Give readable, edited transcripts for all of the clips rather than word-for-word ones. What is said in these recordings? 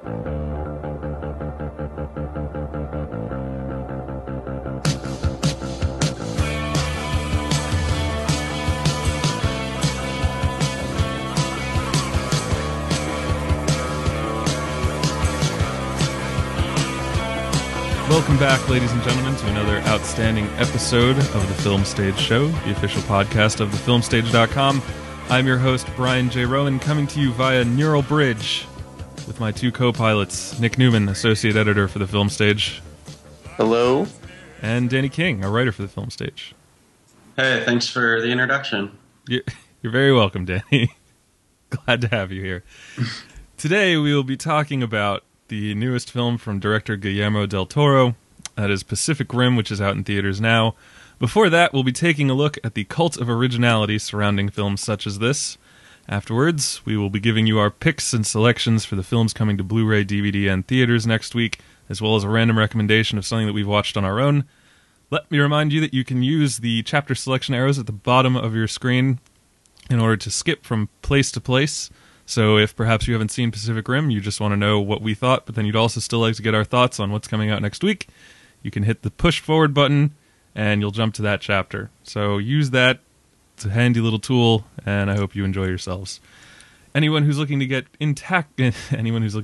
Welcome back, ladies and gentlemen, to another outstanding episode of the Film Stage Show, the official podcast of thefilmstage.com. I'm your host, Brian J. Rowan, coming to you via Neural Bridge with my two co-pilots, Nick Newman, associate editor for the Film Stage. Hello. And Danny King, a writer for the Film Stage. Hey, thanks for the introduction. You're very welcome, Danny. Glad to have you here. Today we will be talking about the newest film from director Guillermo del Toro, that is Pacific Rim, which is out in theaters now. Before that, we'll be taking a look at the cult of originality surrounding films such as this. Afterwards, we will be giving you our picks and selections for the films coming to Blu-ray, DVD, and theaters next week, as well as a random recommendation of something that we've watched on our own. Let me remind you that you can use the chapter selection arrows at the bottom of your screen in order to skip from place to place. So if perhaps you haven't seen Pacific Rim, you just want to know what we thought, but then you'd also still like to get our thoughts on what's coming out next week, you can hit the push forward button and you'll jump to that chapter. So use that. It's a handy little tool, and I hope you enjoy yourselves. Anyone who's looking to get in touch with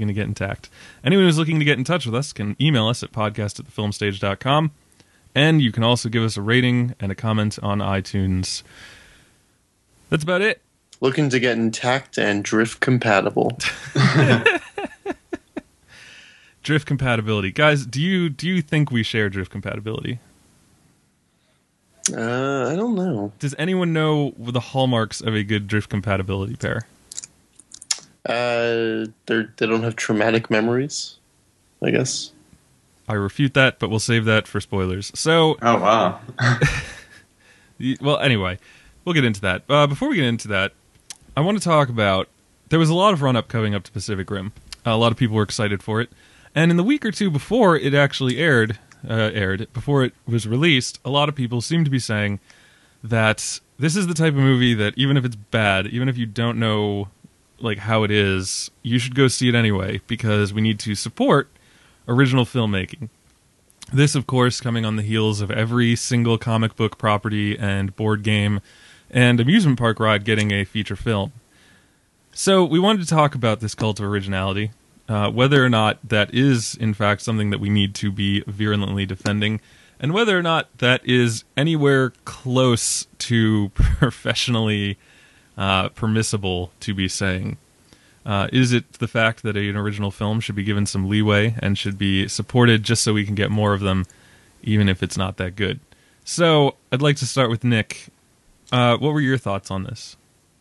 us can email us at podcast@thefilmstage.com, and you can also give us a rating and a comment on iTunes. That's about it. Looking to get intact and drift compatible. Drift compatibility. Guys, do you think we share drift compatibility? I don't know. Does anyone know the hallmarks of a good drift compatibility pair? They don't have traumatic memories, I guess. I refute that, but we'll save that for spoilers. So, Oh, wow. well, anyway, we'll get into that. Before we get into that, I want to talk about, there was a lot of run-up coming up to Pacific Rim. A lot of people were excited for it. And in the week or two before it actually aired, before it was released, a lot of people seemed to be saying that this is the type of movie that even if it's bad, even if you don't know like how it is, you should go see it anyway, because we need to support original filmmaking. This, of course, coming on the heels of every single comic book property and board game and amusement park ride getting a feature film. So we wanted to talk about this cult of originality, whether or not that is, in fact, something that we need to be virulently defending, and whether or not that is anywhere close to professionally permissible to be saying. Is it the fact that an original film should be given some leeway and should be supported just so we can get more of them, even if it's not that good? So I'd like to start with Nick. What were your thoughts on this?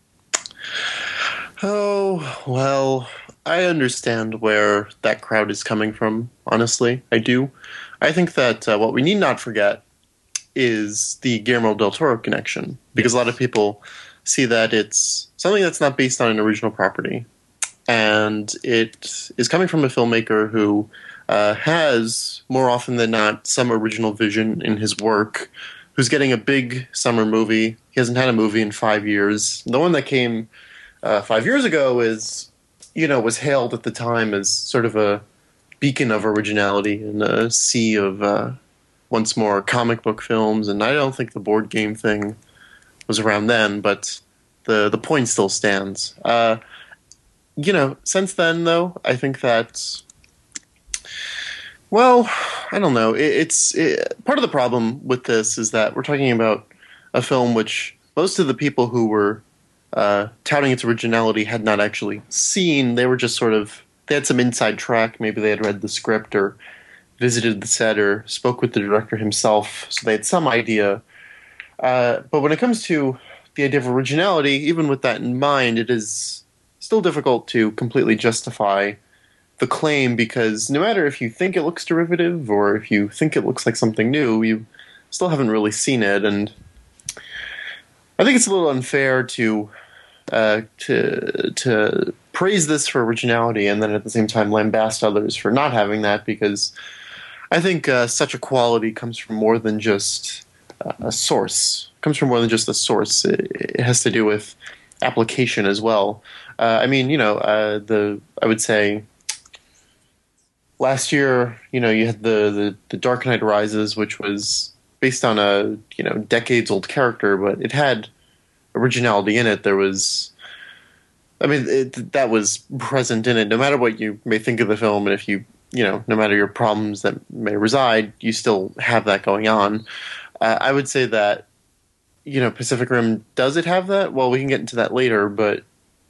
Oh, well, I understand where that crowd is coming from, honestly. I do. I think that what we need not forget is the Guillermo del Toro connection, because a lot of people see that it's something that's not based on an original property, and it is coming from a filmmaker who has, more often than not, some original vision in his work, who's getting a big summer movie. He hasn't had a movie in 5 years. The one that came 5 years ago was hailed at the time as sort of a beacon of originality in a sea of, once more, comic book films. And I don't think the board game thing was around then, but the point still stands. Since then, though, I think that, well, I don't know. Part of the problem with this is that we're talking about a film which most of the people who were touting its originality had not actually seen. They were just they had some inside track. Maybe they had read the script or visited the set or spoke with the director himself, so they had some idea. But when it comes to the idea of originality, even with that in mind, it is still difficult to completely justify the claim, because no matter if you think it looks derivative or if you think it looks like something new, you still haven't really seen it. And I think it's a little unfair to praise this for originality and then at the same time lambast others for not having that, because I think such a quality comes from more than just a source. It comes from more than just a source. It has to do with application as well. I would say last year, you had the Dark Knight Rises, which was based on a decades old character, but it had originality in it. There was, I mean, that was present in it. No matter what you may think of the film, and if no matter your problems that may reside, you still have that going on. I would say that Pacific Rim, does it have that? Well, we can get into that later, but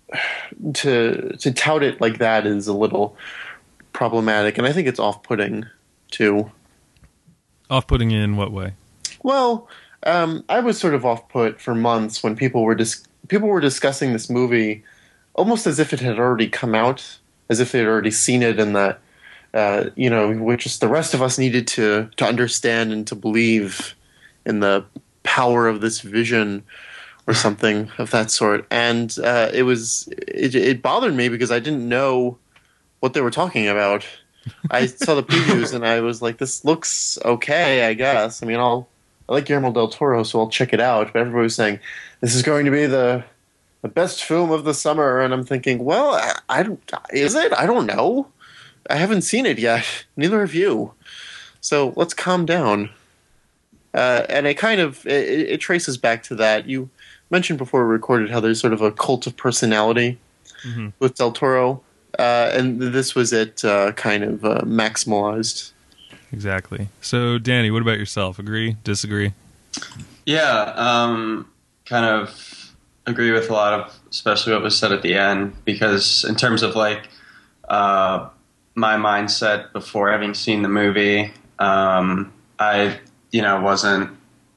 to tout it like that is a little problematic, and I think it's off-putting too. Off-putting in what way? Well, I was sort of off-put for months when people were discussing this movie almost as if it had already come out, as if they had already seen it, and that which just the rest of us needed to understand and to believe in the power of this vision or something of that sort. And it bothered me because I didn't know what they were talking about. I saw the previews and I was like, this looks okay, I guess. I mean, I like Guillermo del Toro, so I'll check it out. But everybody was saying, this is going to be the best film of the summer. And I'm thinking, well, is it? I don't know. I haven't seen it yet. Neither have you. So let's calm down. And it traces back to that. You mentioned before we recorded how there's sort of a cult of personality with Del Toro. And this was it kind of maximalized. Exactly. So, Danny, what about yourself? Agree? Disagree? Yeah, kind of agree with a lot of, especially what was said at the end, because in terms of like my mindset before having seen the movie, I wasn't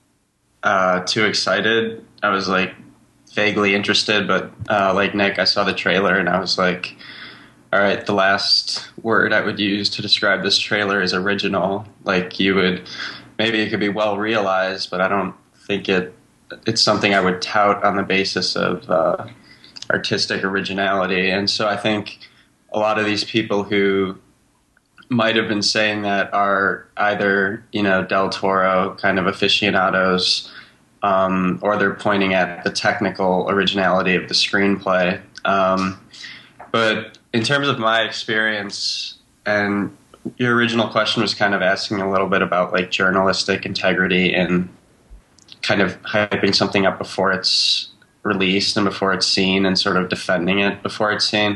too excited. I was like vaguely interested, but like Nick, I saw the trailer and I was like, all right, the last word I would use to describe this trailer is original. Like maybe it could be well realized, but I don't think it's something I would tout on the basis of artistic originality. And so I think a lot of these people who might have been saying that are either, Del Toro kind of aficionados, or they're pointing at the technical originality of the screenplay. But in terms of my experience, and your original question was kind of asking a little bit about like journalistic integrity and kind of hyping something up before it's released and before it's seen and sort of defending it before it's seen.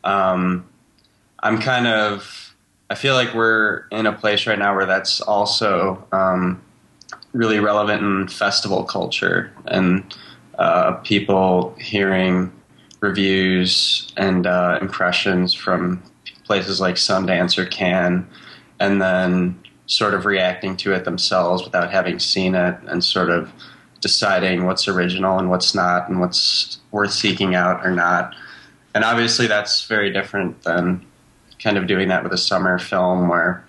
I feel like we're in a place right now where that's also really relevant in festival culture and people hearing reviews and impressions from places like Sundance or Cannes and then sort of reacting to it themselves without having seen it and sort of deciding what's original and what's not and what's worth seeking out or not. And obviously that's very different than kind of doing that with a summer film where,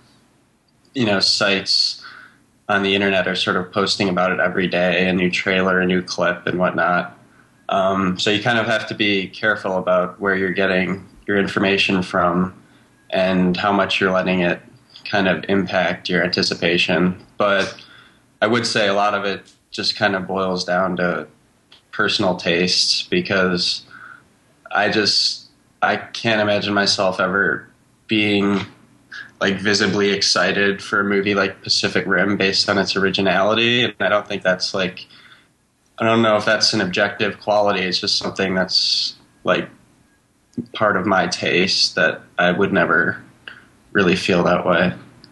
sites on the internet are sort of posting about it every day, a new trailer, a new clip and whatnot. So you kind of have to be careful about where you're getting your information from and how much you're letting it kind of impact your anticipation. But I would say a lot of it just kind of boils down to personal tastes because I can't imagine myself ever being like visibly excited for a movie like Pacific Rim based on its originality. And I don't think that's like, I don't know if that's an objective quality. It's just something that's like part of my taste that I would never really feel that way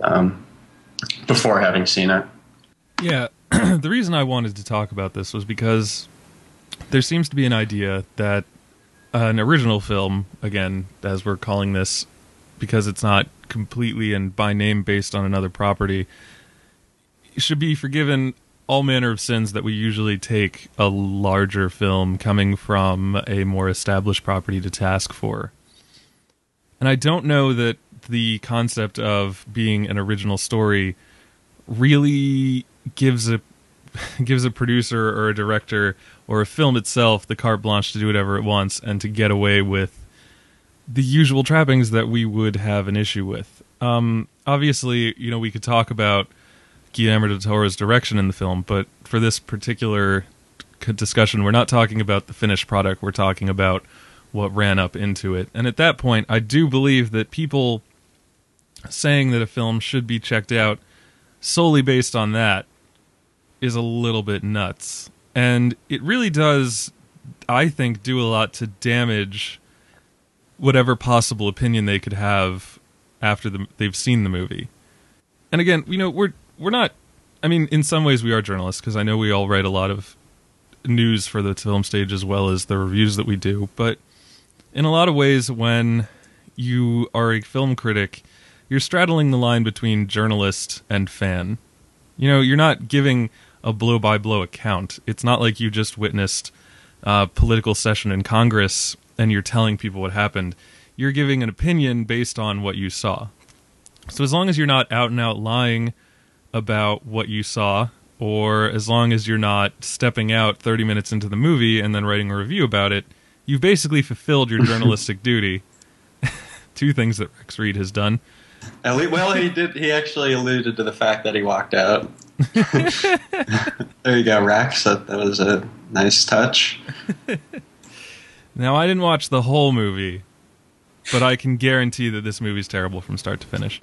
before having seen it. Yeah. The reason I wanted to talk about this was because there seems to be an idea that an original film, again, as we're calling this, because it's not completely and by name based on another property, should be forgiven all manner of sins that we usually take a larger film coming from a more established property to task for. And I don't know that the concept of being an original story really gives a producer or a director or a film itself the carte blanche to do whatever it wants and to get away with the usual trappings that we would have an issue with. Obviously, we could talk about Guillermo del Toro's direction in the film, but for this particular discussion, we're not talking about the finished product, we're talking about what ran up into it. And at that point, I do believe that people saying that a film should be checked out solely based on that is a little bit nuts. And it really does, I think, do a lot to damage whatever possible opinion they could have after they've seen the movie. And again, we're not, I mean, in some ways we are journalists, because I know we all write a lot of news for the film stage as well as the reviews that we do, but in a lot of ways, when you are a film critic, you're straddling the line between journalist and fan. You're not giving a blow-by-blow account. It's not like you just witnessed a political session in Congress and you're telling people what happened. You're giving an opinion based on what you saw. So as long as you're not out and out lying about what you saw, or as long as you're not stepping out 30 minutes into the movie and then writing a review about it, you've basically fulfilled your journalistic duty. Two things that Rex Reed has done. Well, he did. He actually alluded to the fact that he walked out. There you go, Rex. That was a nice touch. Now, I didn't watch the whole movie, but I can guarantee that this movie's terrible from start to finish.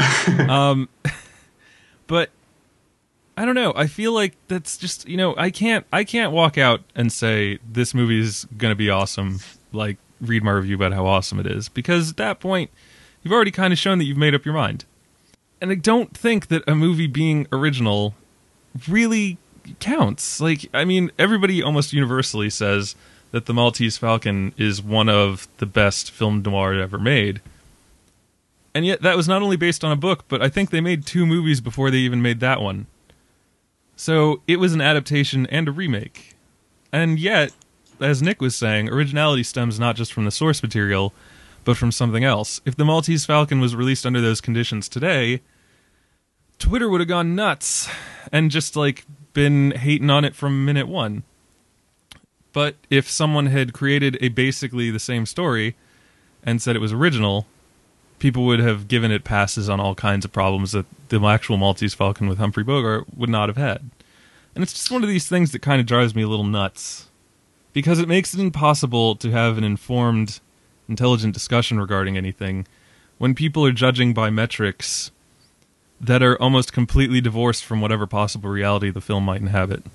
But I don't know. I feel like that's just, I can't walk out and say this movie's going to be awesome, like read my review about how awesome it is, because at that point you've already kind of shown that you've made up your mind. And I don't think that a movie being original really counts. Like, I mean, everybody almost universally says that The Maltese Falcon is one of the best film noir ever made. And yet that was not only based on a book, but I think they made 2 movies before they even made that one. So it was an adaptation and a remake. And yet, as Nick was saying, originality stems not just from the source material, but from something else. If The Maltese Falcon was released under those conditions today, Twitter would have gone nuts and just, been hating on it from minute one. But if someone had created a basically the same story and said it was original, people would have given it passes on all kinds of problems that the actual Maltese Falcon with Humphrey Bogart would not have had. And it's just one of these things that kind of drives me a little nuts, because it makes it impossible to have an informed, intelligent discussion regarding anything when people are judging by metrics that are almost completely divorced from whatever possible reality the film might inhabit.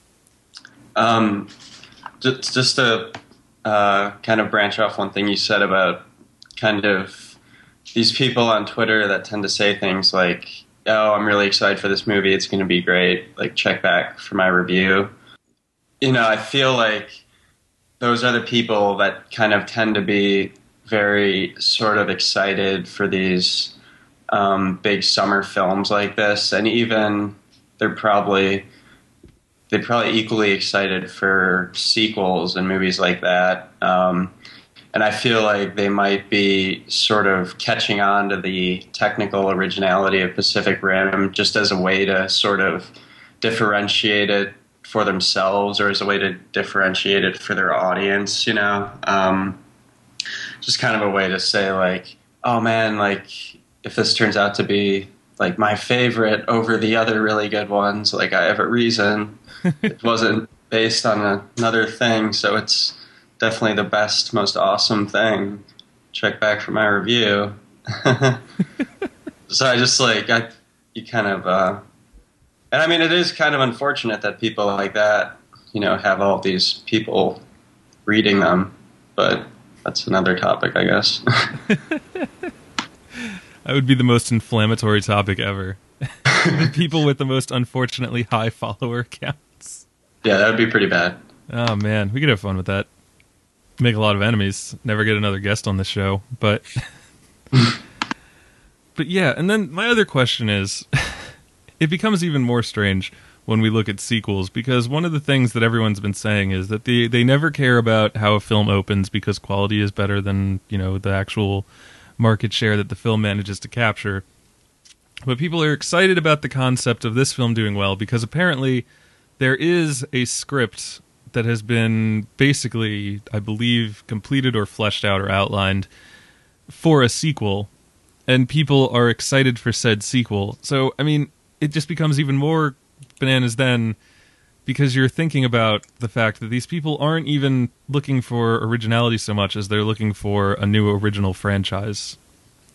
Just to kind of branch off one thing you said about kind of these people on Twitter that tend to say things like, oh, I'm really excited for this movie, it's going to be great, like, check back for my review. I feel like those are the people that kind of tend to be very sort of excited for these big summer films like this, and even they're probably equally excited for sequels and movies like that. And I feel like they might be sort of catching on to the technical originality of Pacific Rim just as a way to sort of differentiate it for themselves, or as a way to differentiate it for their audience, just kind of a way to say, like, oh man, like, if this turns out to be like my favorite over the other really good ones, like, I have a reason. It wasn't based on another thing, so it's definitely the best, most awesome thing. Check back for my review. So I just you kind of, and I mean, it is kind of unfortunate that people like that, have all these people reading them, but that's another topic, I guess. That would be the most inflammatory topic ever. The people with the most unfortunately high follower counts. Yeah, that would be pretty bad. Oh man, we could have fun with that. Make a lot of enemies. Never get another guest on the show, but but yeah. And then my other question is, it becomes even more strange when we look at sequels, because one of the things that everyone's been saying is that they never care about how a film opens because quality is better than, the actual market share that the film manages to capture. But people are excited about the concept of this film doing well because apparently there is a script that has been basically, I believe, completed or fleshed out or outlined for a sequel, and people are excited for said sequel. So, I mean, it just becomes even more bananas then, because you're thinking about the fact that these people aren't even looking for originality so much as they're looking for a new original franchise.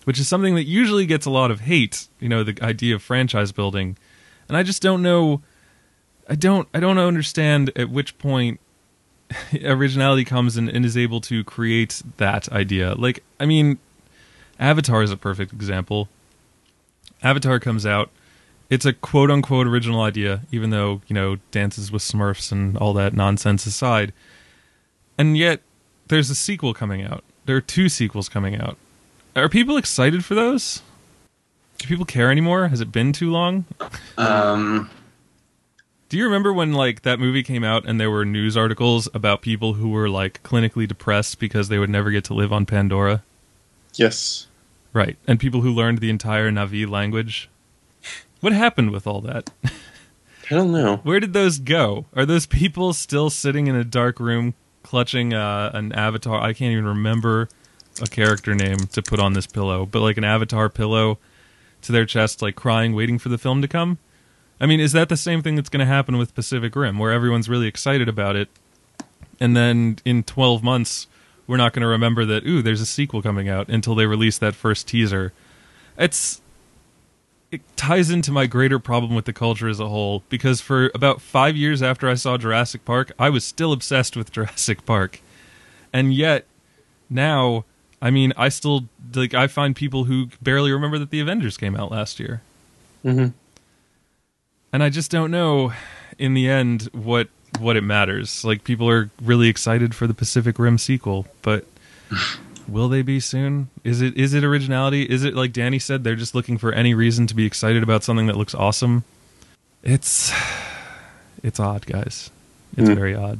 which is something that usually gets a lot of hate, the idea of franchise building. And I just don't know, I don't understand at which point originality comes and is able to create that idea. Like, I mean, Avatar is a perfect example. Avatar comes out, it's a quote-unquote original idea, even though, Dances with Smurfs and all that nonsense aside. And yet, there's a sequel coming out. There are 2 sequels coming out. Are people excited for those? Do people care anymore? Has it been too long? Do you remember when, that movie came out and there were news articles about people who were, clinically depressed because they would never get to live on Pandora? Yes. Right. And people who learned the entire Na'vi language? What happened with all that? I don't know. Where did those go? Are those people still sitting in a dark room clutching an avatar? I can't even remember a character name to put on this pillow, but an avatar pillow to their chest, crying, waiting for the film to come? I mean, is that the same thing that's going to happen with Pacific Rim, where everyone's really excited about it, and then in 12 months, we're not going to remember that, there's a sequel coming out until they release that first teaser? It ties into my greater problem with the culture as a whole, because for about 5 years after I saw Jurassic Park, I was still obsessed with Jurassic Park. And yet, now, I mean, I still, I find people who barely remember that the Avengers came out last year. Mm-hmm. And I just don't know, in the end, what it matters. People are really excited for the Pacific Rim sequel, but will they be soon? Is it originality? Is it, like Danny said, they're just looking for any reason to be excited about something that looks awesome? It's odd, guys. It's very odd.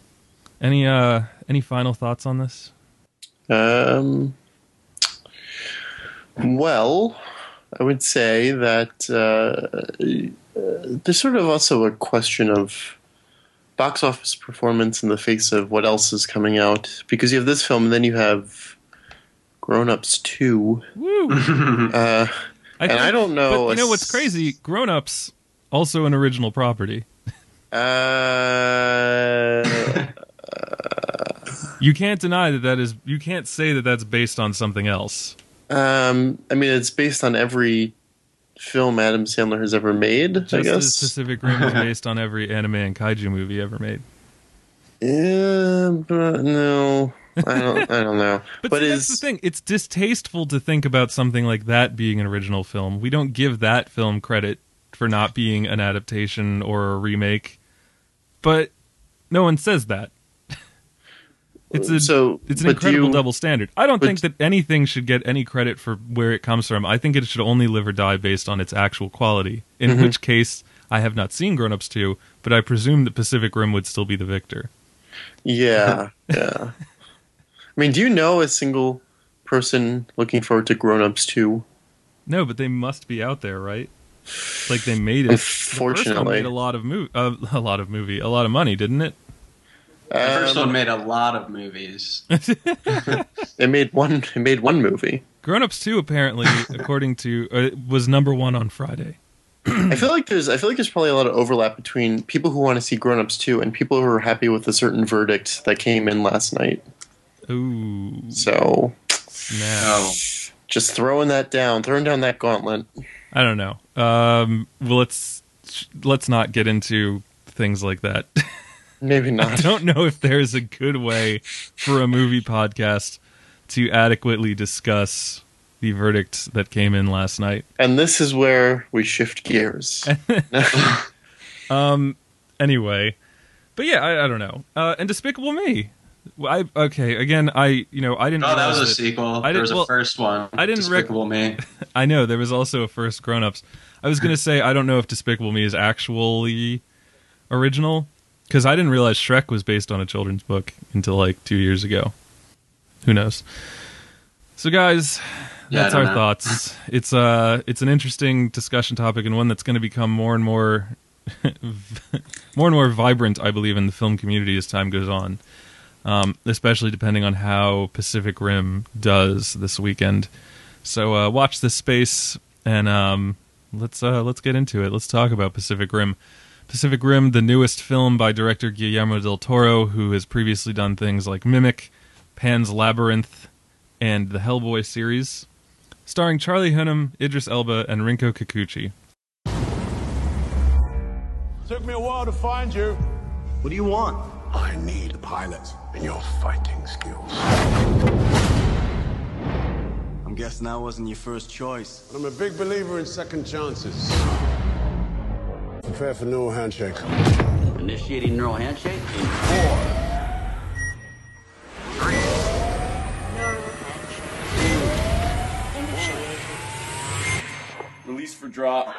Any final thoughts on this? Well, I would say that there's sort of also a question of box office performance in the face of what else is coming out. Because you have this film, and then you have Grown Ups 2. Woo! I don't know. But you know what's crazy? Grown Ups, also an original property. You can't deny that is. You can't say that that's based on something else. I mean, it's based on every film Adam Sandler has ever made, Just I guess. as Pacific Rim is based on every anime and kaiju movie ever made. Yeah, but no, I don't know. But see, that's the thing. It's distasteful to think about something like that being an original film. We don't give that film credit for not being an adaptation or a remake. But no one says that. It's an incredible double standard. I don't think that anything should get any credit for where it comes from. I think it should only live or die based on its actual quality. In which case, I have not seen Grown Ups 2, but I presume that Pacific Rim would still be the victor. Yeah, yeah. I mean, do you know a single person looking forward to Grown Ups 2? No, but they must be out there, right? They made it. Unfortunately, the first one made a lot of money, didn't it? The first one made a lot of movies. It made one movie. Grown Ups 2 apparently, according to, was number 1 on Friday. I feel like there's probably a lot of overlap between people who want to see Grown Ups 2 and people who are happy with a certain verdict that came in last night. Ooh. So, no. Just throwing down that gauntlet. I don't know. Well, let's not get into things like that. Maybe not. I don't know if there's a good way for a movie podcast to adequately discuss the verdict that came in last night. And this is where we shift gears. Anyway, but yeah, I don't know. And Despicable Me. I didn't. Oh, that was a sequel. There was a first one. I didn't. Despicable Me. I know there was also a first Grown Ups. I was going to say I don't know if Despicable Me is actually original. Because I didn't realize Shrek was based on a children's book until 2 years ago. Who knows? So, guys, that's our thoughts. It's an interesting discussion topic and one that's going to become more and more vibrant, I believe, in the film community as time goes on. Especially depending on how Pacific Rim does this weekend. So, watch this space and let's get into it. Let's talk about Pacific Rim. Pacific Rim, the newest film by director Guillermo del Toro, who has previously done things like Mimic, Pan's Labyrinth, and the Hellboy series. starring Charlie Hunnam, Idris Elba, and Rinko Kikuchi. Took me a while to find you. What do you want? I need a pilot in your fighting skills. I'm guessing that wasn't your first choice. I'm a big believer in second chances. Prepare for neural handshake. Initiating neural handshake in 4, 3. Release for drop.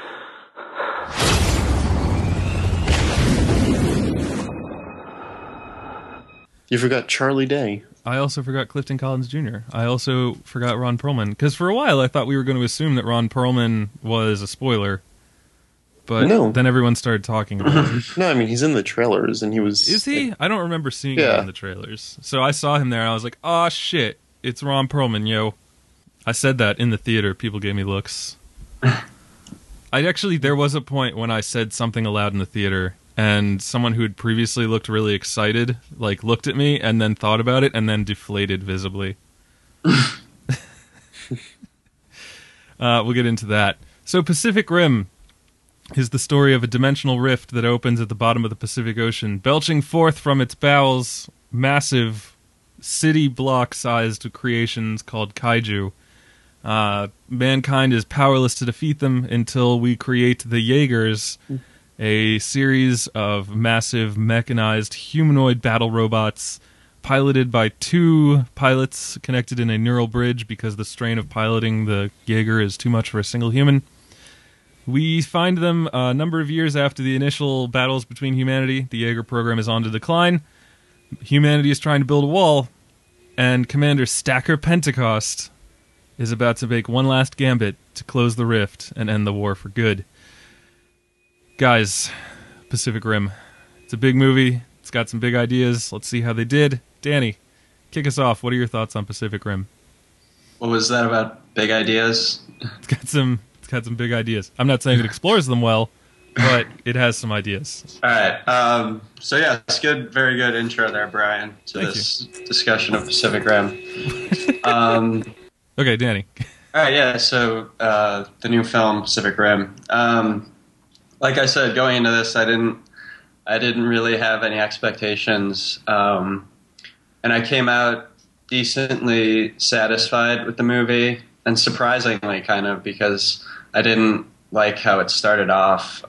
You forgot Charlie Day. I also forgot Clifton Collins Jr. I also forgot Ron Perlman. Because for a while I thought we were going to assume that Ron Perlman was a spoiler. But No. then everyone started talking about him. No, I mean, he's in the trailers, and he was... Is he? I don't remember seeing him Yeah. in the trailers. So I saw him there, and I was like, "Aw, shit. It's Ron Perlman, yo." I said that in the theater. People gave me looks. There was a point when I said something aloud in the theater, and someone who had previously looked really excited, like, looked at me and then thought about it and then deflated visibly. We'll get into that. So Pacific Rim is the story of a dimensional rift that opens at the bottom of the Pacific Ocean, belching forth from its bowels massive city block-sized creations called kaiju. Mankind is powerless to defeat them until we create the Jaegers, a series of massive mechanized humanoid battle robots piloted by 2 pilots connected in a neural bridge because the strain of piloting the Jaeger is too much for a single human. We find them a number of years after the initial battles between humanity. The Jaeger program is on to decline. Humanity is trying to build a wall, and Commander Stacker Pentecost is about to make one last gambit to close the rift and end the war for good. Guys, Pacific Rim. It's a big movie. It's got some big ideas. Let's see how they did. Danny, kick us off. What are your thoughts on Pacific Rim? What was that about big ideas? It's got some big ideas. I'm not saying it explores them well, but it has some ideas. All right. So yeah, it's good, very good intro there, Brian, to Thank this discussion of Pacific Rim. Okay, Danny. All right, yeah. So the new film Pacific Rim. Like I said, going into this, I didn't really have any expectations, and I came out decently satisfied with the movie, and surprisingly, kind of, because I didn't like how it started off.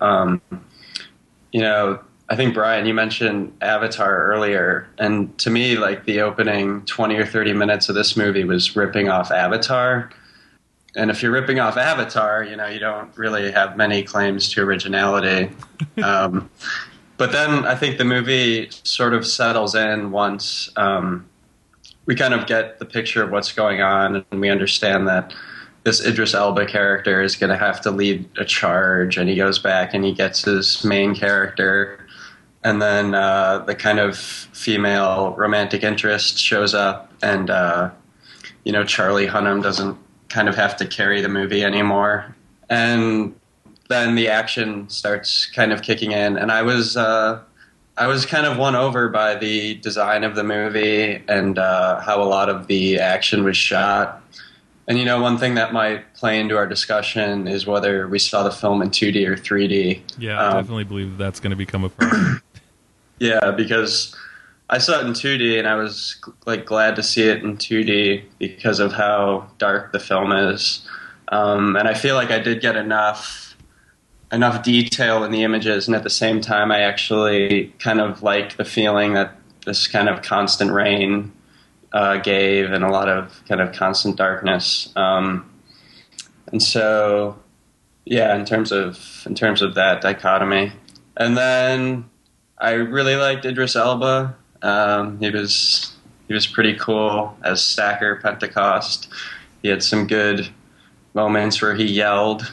I think, Brian, you mentioned Avatar earlier, and to me, like, the opening 20 or 30 minutes of this movie was ripping off Avatar. And if you're ripping off Avatar, you don't really have many claims to originality. But then I think the movie sort of settles in once we kind of get the picture of what's going on, and we understand that this Idris Elba character is going to have to lead a charge, and he goes back and he gets his main character, and then the kind of female romantic interest shows up, and Charlie Hunnam doesn't kind of have to carry the movie anymore, and then the action starts kind of kicking in, and I was kind of won over by the design of the movie and how a lot of the action was shot. And one thing that might play into our discussion is whether we saw the film in 2D or 3D. Yeah, I definitely believe that's going to become a problem. Yeah, because I saw it in 2D, and I was glad to see it in 2D because of how dark the film is. And I feel like I did get enough detail in the images, and at the same time I actually kind of liked the feeling that this kind of constant rain gave, and a lot of kind of constant darkness. And so, yeah, in terms of that dichotomy. And then I really liked Idris Elba. He was pretty cool as Stacker Pentecost. He had some good moments where he yelled.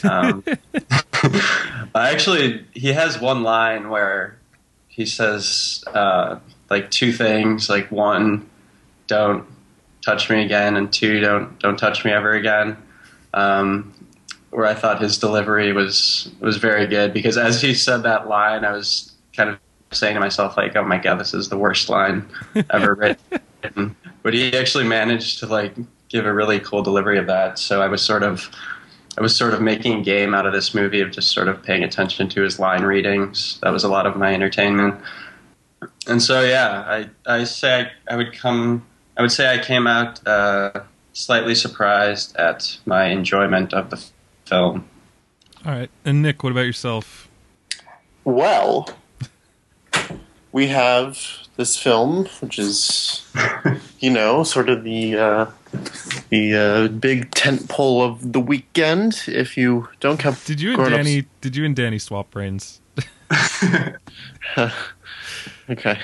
Actually, he has one line where he says 2 things, like, 1, don't touch me again, and 2, don't touch me ever again. Where I thought his delivery was very good, because as he said that line, I was kind of saying to myself, like, oh my god, this is the worst line ever written. But he actually managed to give a really cool delivery of that. So I was sort of making a game out of this movie of just sort of paying attention to his line readings. That was a lot of my entertainment. And so yeah, I would say I came out slightly surprised at my enjoyment of the film. All right. And Nick, what about yourself? Well, we have this film, which is, sort of the big tent pole of the weekend. If you don't have Did you and Danny swap brains? Okay.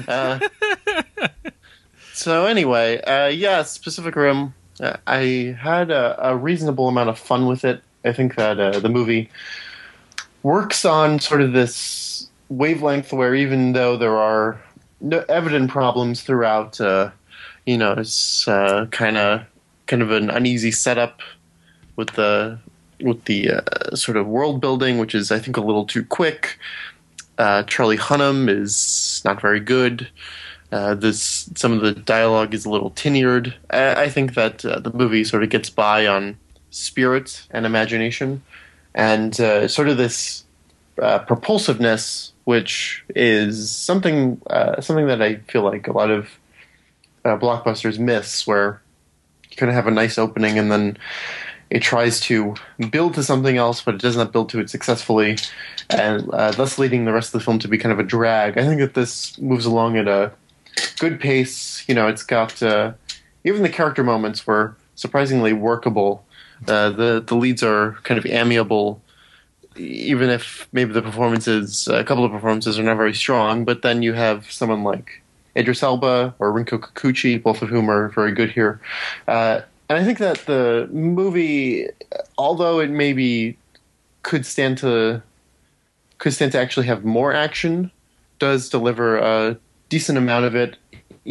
So anyway, Pacific Rim. I had a reasonable amount of fun with it. I think that the movie works on sort of this wavelength where even though there are evident problems throughout, it's kind of an uneasy setup with the sort of world building, which is I think a little too quick. Charlie Hunnam is not very good. Some of the dialogue is a little tenured. I think that the movie sort of gets by on spirit and imagination, and sort of this propulsiveness, which is something that I feel like a lot of blockbusters miss, where you kind of have a nice opening and then it tries to build to something else, but it does not build to it successfully, and thus leading the rest of the film to be kind of a drag. I think that this moves along at a good pace. It's got even the character moments were surprisingly workable. The leads are kind of amiable, even if maybe a couple of performances are not very strong. But then you have someone like Idris Elba or Rinko Kikuchi, both of whom are very good here. And I think that the movie, although it maybe could stand to actually have more action, does deliver a decent amount of it.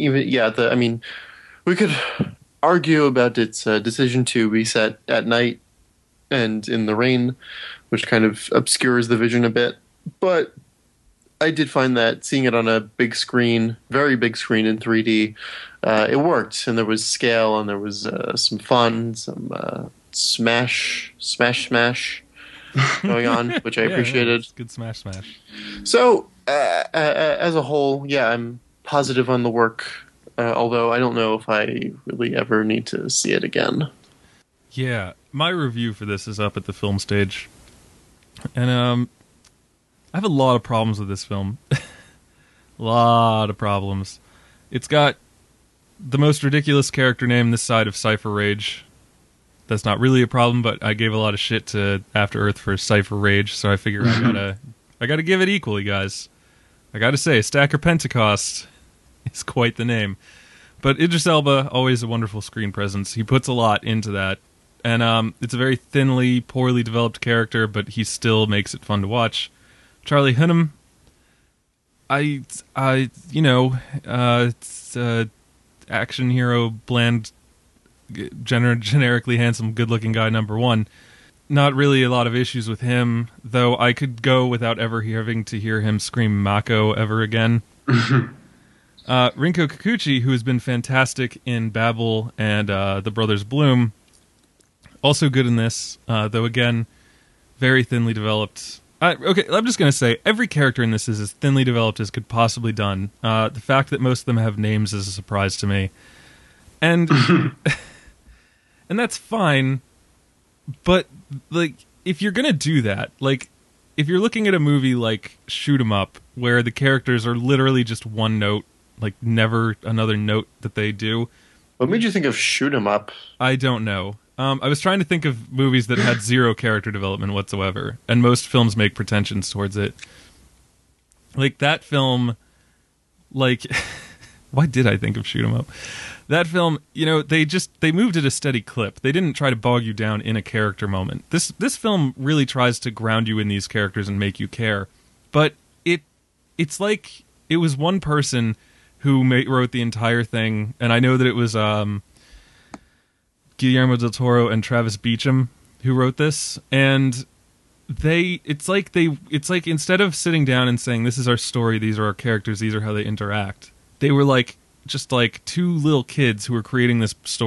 We could argue about its decision to be set at night and in the rain, which kind of obscures the vision a bit. But I did find that seeing it on a big screen, very big screen in 3D, it worked, and there was scale, and there was some fun, some smash going on, which I appreciated. Yeah, good smash. So, as a whole, I'm positive on the work, although I don't know if I really ever need to see it again. Yeah, my review for this is up at the film stage, and I have a lot of problems with this film. A lot of problems. It's got the most ridiculous character name this side of Cypher Rage. That's not really a problem, but I gave a lot of shit to After Earth for Cypher Rage, so I figure I gotta give it equally, guys. I gotta say, Stacker Pentecost is quite the name. But Idris Elba, always a wonderful screen presence. He puts a lot into that. And it's a very thinly, poorly developed character, but he still makes it fun to watch. Charlie Hunnam, it's action hero, bland, generically handsome, good-looking guy number one. Not really a lot of issues with him, though I could go without ever having to hear him scream Mako ever again. Rinko Kikuchi, who has been fantastic in Babel and The Brothers Bloom, also good in this, though again, very thinly developed. Okay, I'm just going to say, every character in this is as thinly developed as could possibly done. The fact that most of them have names is a surprise to me. And and that's fine, but like, if you're going to do that, like, if you're looking at a movie like Shoot 'Em Up, where the characters are literally just one note, like never another note that they do. What made you think of Shoot 'Em Up? I don't know. I was trying to think of movies that had zero character development whatsoever, and most films make pretensions towards it. Like that film, like, why did I think of Shoot 'Em Up? That film, they moved at a steady clip. They didn't try to bog you down in a character moment. This film really tries to ground you in these characters and make you care, but it's like it was one person who wrote the entire thing, and I know that it was Guillermo del Toro and Travis Beacham who wrote this, and it's like instead of sitting down and saying, this is our story, these are our characters, these are how they interact, they were like just like two little kids who were creating this story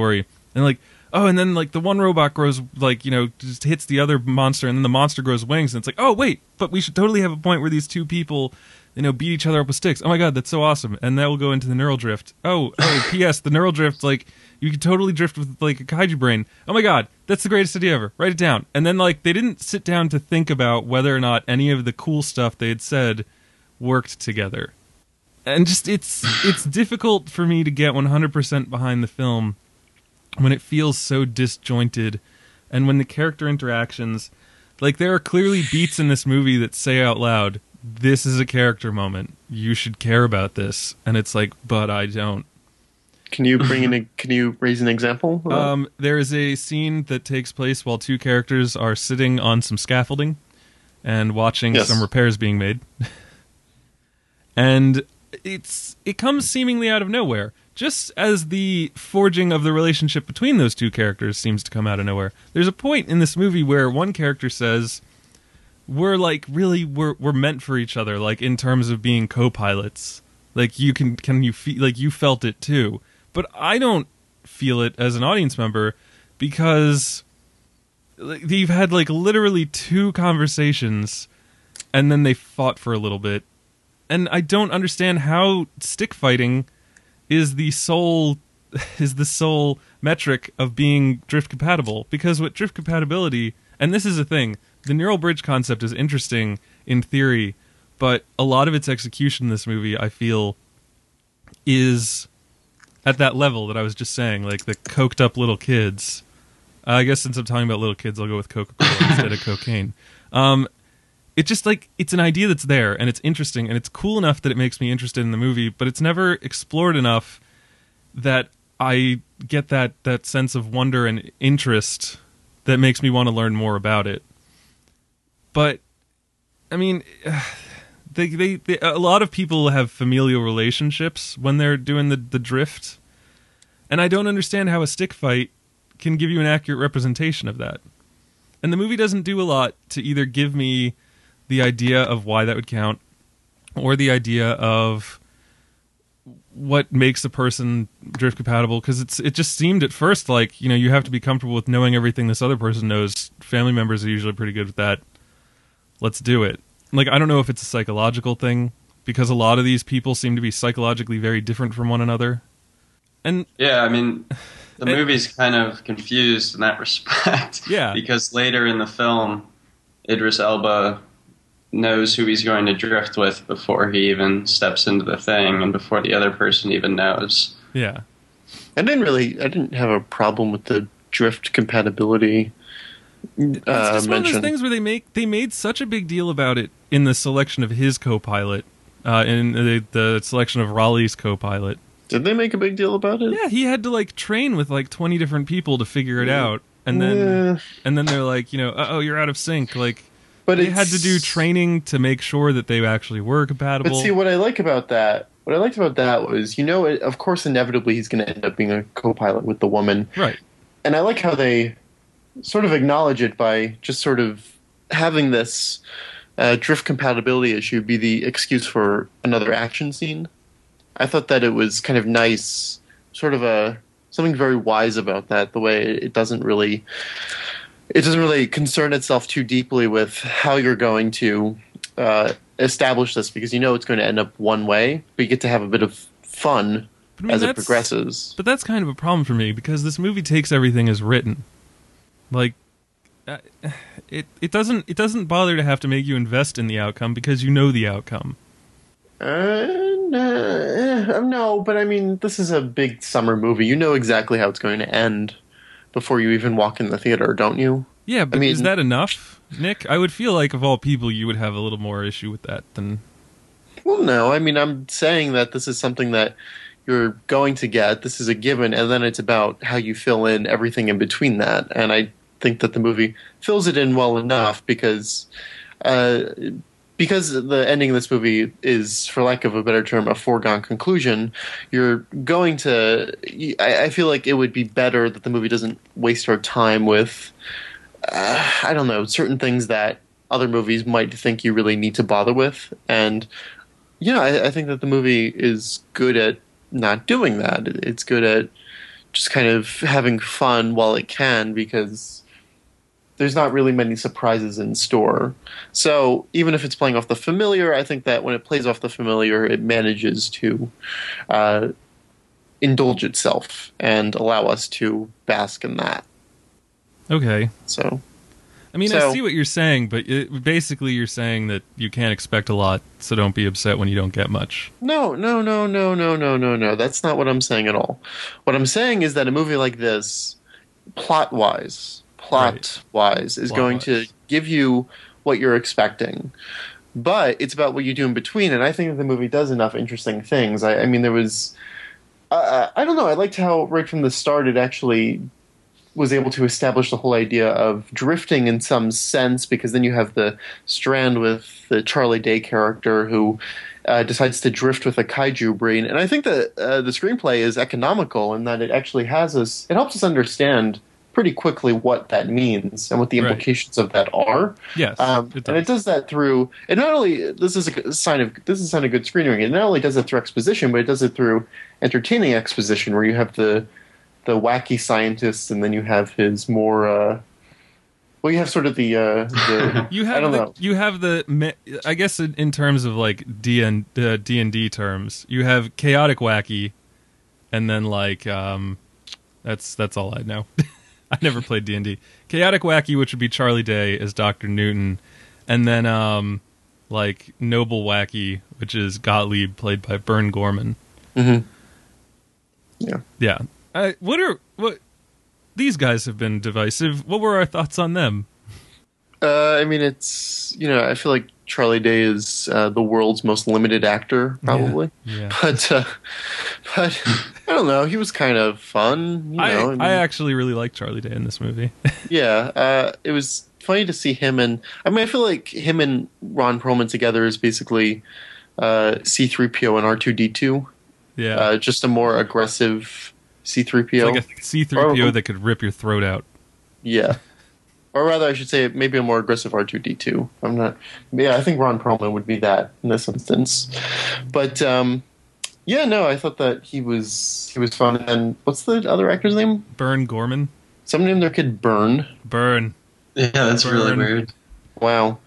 And like, oh, and then like the one robot grows, like, just hits the other monster, and then the monster grows wings, and it's like, oh wait, but we should totally have a point where these two people, beat each other up with sticks. Oh my god, that's so awesome. And that will go into the neural drift. Oh, P.S. the neural drift, like, you could totally drift with like a kaiju brain. Oh my god, that's the greatest idea ever. Write it down. And then like they didn't sit down to think about whether or not any of the cool stuff they had said worked together. And just it's difficult for me to get 100% behind the film when it feels so disjointed, and when the character interactions, like, there are clearly beats in this movie that say out loud, this is a character moment, you should care about this, and it's like, but I don't. Can you raise an example? There is a scene that takes place while two characters are sitting on some scaffolding and watching some repairs being made. And it comes seemingly out of nowhere, just as the forging of the relationship between those two characters seems to come out of nowhere. There's a point in this movie where one character says, we're meant for each other, like, in terms of being co-pilots. Like, you feel like you felt it too. But I don't feel it as an audience member, because you've had like literally 2 conversations and then they fought for a little bit. And I don't understand how stick fighting is the sole metric of being drift compatible. Because with drift compatibility, and this is a thing, the neural bridge concept is interesting in theory, but a lot of its execution in this movie, I feel, is at that level that I was just saying, like the coked up little kids. I guess since I'm talking about little kids, I'll go with Coca-Cola instead of cocaine. It's just like, it's an idea that's there, and it's interesting, and it's cool enough that it makes me interested in the movie, but it's never explored enough that I get that sense of wonder and interest that makes me want to learn more about it. But, I mean, a lot of people have familial relationships when they're doing the drift, and I don't understand how a stick fight can give you an accurate representation of that. And the movie doesn't do a lot to either give me the idea of why that would count, or the idea of what makes a person drift compatible, because it just seemed at first like, you have to be comfortable with knowing everything this other person knows. Family members are usually pretty good with that. Let's do it. Like, I don't know if it's a psychological thing, because a lot of these people seem to be psychologically very different from one another. And yeah, I mean, the movie's kind of confused in that respect. Yeah. Because later in the film, Idris Elba knows who he's going to drift with before he even steps into the thing, and before the other person even knows. Yeah. I didn't have a problem with the drift compatibility. It's just one of those things where they made such a big deal about it in the selection of his co-pilot, in the selection of Raleigh's co-pilot. Did they make a big deal about it? Yeah, he had to like train with like 20 different people to figure it out, and then they're like, oh, you're out of sync. Like, but they had to do training to make sure that they actually were compatible. But see, what I liked about that was, of course, inevitably he's going to end up being a co-pilot with the woman, right? And I like how they sort of acknowledge it by just sort of having this drift compatibility issue be the excuse for another action scene. I thought that it was kind of nice, sort of something very wise about that, the way it doesn't really concern itself too deeply with how you're going to establish this, because it's going to end up one way, but you get to have a bit of fun as it progresses. But that's kind of a problem for me, because this movie takes everything as written. Like, it doesn't bother to have to make you invest in the outcome, because you know the outcome. No, but I mean, this is a big summer movie. You know exactly how it's going to end before you even walk in the theater, don't you? Yeah, but is that enough, Nick? I would feel like, of all people, you would have a little more issue with that than... Well, no. I mean, I'm saying that this is something that you're going to get. This is a given, and then it's about how you fill in everything in between that. And I think that the movie fills it in well enough, because the ending of this movie is, for lack of a better term, a foregone conclusion. You're going to... I feel like it would be better that the movie doesn't waste our time with, I don't know, certain things that other movies might think you really need to bother with. And, I think that the movie is good at not doing that. It's good at just kind of having fun while it can, because there's not really many surprises in store. So even if it's playing off the familiar, I think that when it plays off the familiar, it manages to indulge itself and allow us to bask in that. Okay. So, I mean, I see what you're saying, but basically you're saying that you can't expect a lot, so don't be upset when you don't get much. No. That's not what I'm saying at all. What I'm saying is that a movie like this, plot-wise, is going to give you what you're expecting. But it's about what you do in between, and I think that the movie does enough interesting things. I mean, there was... I don't know, I liked how right from the start it actually was able to establish the whole idea of drifting in some sense, because then you have the strand with the Charlie Day character who decides to drift with a kaiju brain. And I think that the screenplay is economical in that it actually has us, it helps us understand pretty quickly what that means and what the implications of that are. Yes, and it does that through. It not only this is a sign of good screenwriting. It not only does it through exposition, but it does it through entertaining exposition, where you have the wacky scientist, and then you have his more. Well, you have sort of the you have I don't know. You have the, I guess in terms of like D&D terms, you have chaotic wacky, and then like that's all I know. I never played D&D. Chaotic wacky, which would be Charlie Day as Dr. Newton, and then like noble wacky, which is Gottlieb, played by Bern Gorman. Mm-hmm. Yeah. What these guys have been divisive. What were our thoughts on them? I mean, it's, I feel like Charlie Day is the world's most limited actor, probably. Yeah. But I don't know. He was kind of fun. I actually really like Charlie Day in this movie. Yeah, it was funny to see him, and I feel like him and Ron Perlman together is basically C-3PO and R2-D2. Yeah, just a more aggressive C-3PO. It's like a C-3PO that could rip your throat out. Yeah. Or rather, I should say, maybe a more aggressive R2-D2. I think Ron Perlman would be that in this instance. But, I thought that he was fun. And what's the other actor's name? Bern Gorman. Someone named their kid Bern. Yeah, that's really weird. Wow.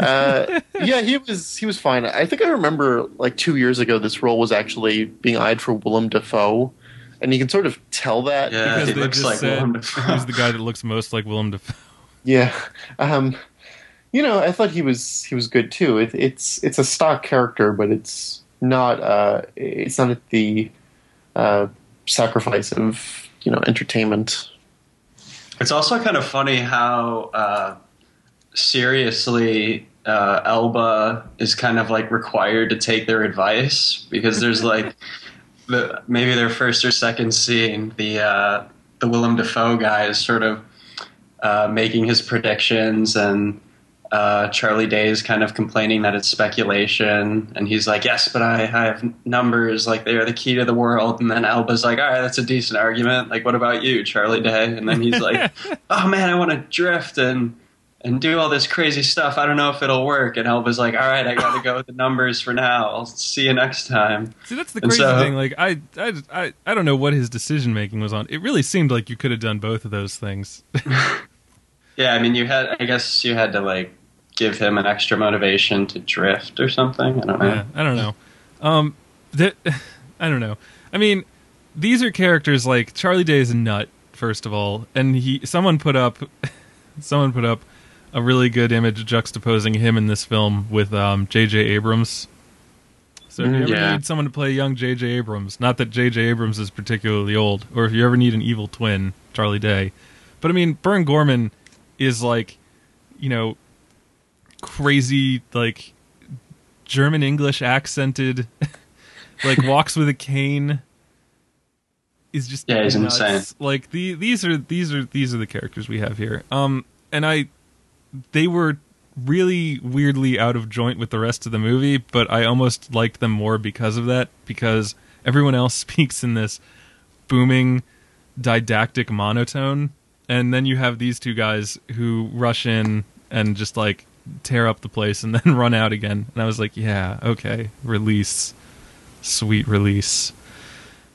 He was fine. I think I remember, like, 2 years ago, this role was actually being eyed for Willem Dafoe. And you can sort of tell that. Yeah, because he they looks just like said Willem Dafoe. He's the guy that looks most like Willem Dafoe. Yeah. I thought he was good too. It's a stock character, but it's not at the sacrifice of entertainment. It's also kind of funny how seriously Elba is kind of like required to take their advice, because there's like maybe their first or second scene, the Willem Dafoe guy is sort of making his predictions, and Charlie Day is kind of complaining that it's speculation, and he's like, yes, but I have numbers, like they are the key to the world. And then Elba's like, all right, that's a decent argument, like what about you, Charlie Day? And then he's like, oh man, I want to drift and do all this crazy stuff. I don't know if it'll work. And Elba's like, all right, I gotta go with the numbers for now, I'll see you next time. See, that's the crazy thing. Like I don't know what his decision making was on. It really seemed like you could have done both of those things. Yeah, I mean, I guess you had to like give him an extra motivation to drift or something. I don't know. Yeah, I don't know. I don't know. I mean, these are characters like Charlie Day is a nut, first of all, and someone put up a really good image juxtaposing him in this film with J.J. Abrams. So if you ever need someone to play young J.J. Abrams, not that J.J. Abrams is particularly old, or if you ever need an evil twin, Charlie Day. But I mean, Bern Gorman is like, crazy, like German English accented, like walks with a cane. Is just he's nuts. insane. Like these are the characters we have here. And they were really weirdly out of joint with the rest of the movie, but I almost liked them more because of that, because everyone else speaks in this booming, didactic monotone, and then you have these two guys who rush in and just like tear up the place and then run out again. And I was like, yeah, okay, release. Sweet release.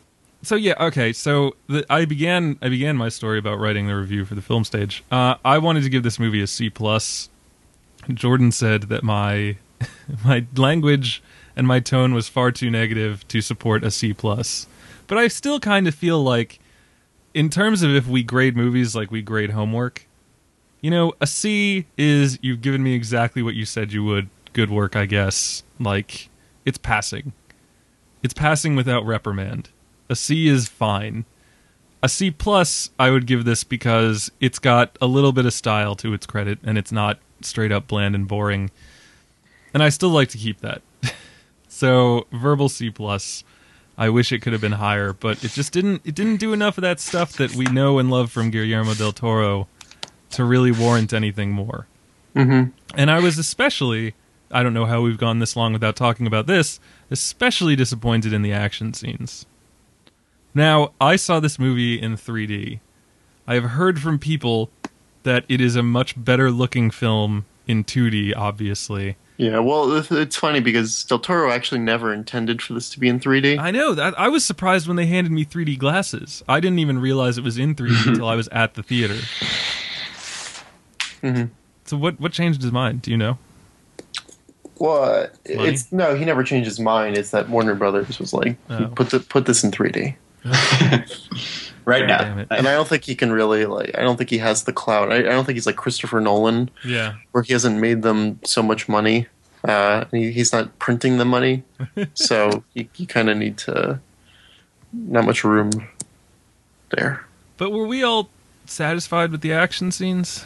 So yeah, okay. So I began my story about writing the review for the film stage. I wanted to give this movie a C plus. Jordan said that my my language and my tone was far too negative to support a C plus. But I still kind of feel like, in terms of if we grade movies like we grade homework, you know, a C is you've given me exactly what you said you would. Good work, I guess. Like, it's passing. It's passing without reprimand. A C is fine. A C plus I would give this because it's got a little bit of style to its credit, and it's not straight up bland and boring. And I still like to keep that. So, verbal C plus. I wish it could have been higher, but it just didn't do enough of that stuff that we know and love from Guillermo del Toro to really warrant anything more. Mm-hmm. And I was especially, I don't know how we've gone this long without talking about this, especially disappointed in the action scenes. Now, I saw this movie in 3D. I have heard from people that it is a much better looking film in 2D, obviously. Yeah, well, it's funny because Del Toro actually never intended for this to be in 3D. I know. I was surprised when they handed me 3D glasses. I didn't even realize it was in 3D until I was at the theater. Mm-hmm. So what changed his mind? Do you know? Well, Money? no, he never changed his mind. It's that Warner Brothers was like, Oh. put this in 3D. Right now. Damn it. And I don't think he can really, like, I don't think he has the clout. I don't think he's like Christopher Nolan, Yeah. where he hasn't made them so much money. He's not printing the money. So you kind of need to, not much room there. But were we all satisfied with the action scenes?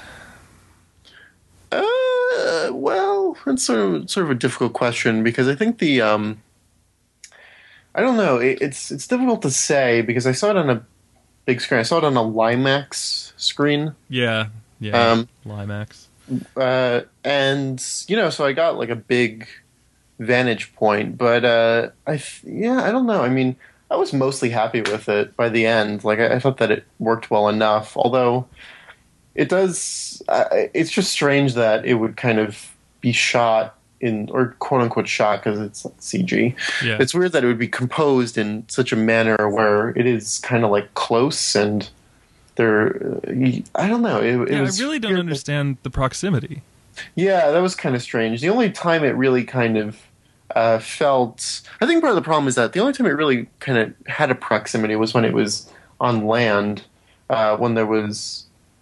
Well, that's sort of a difficult question because I think the, I don't know. It's difficult to say because I saw it on a big screen. I saw it on a Limax screen. Yeah. Limax. And so I got like a big vantage point, but I don't know. I mean, I was mostly happy with it by the end. Like I thought that it worked well enough, although it does. It's just strange that it would kind of be shot in, or quote unquote shot, because it's like CG. Yeah. It's weird that it would be composed in such a manner where it is kind of like close and there. I don't know. It I was really don't weird. understand the proximity. Yeah, that was kind of strange. The only time it really kind of felt... I think part of the problem is that the only time it really kind of had a proximity was when it was on land, when there was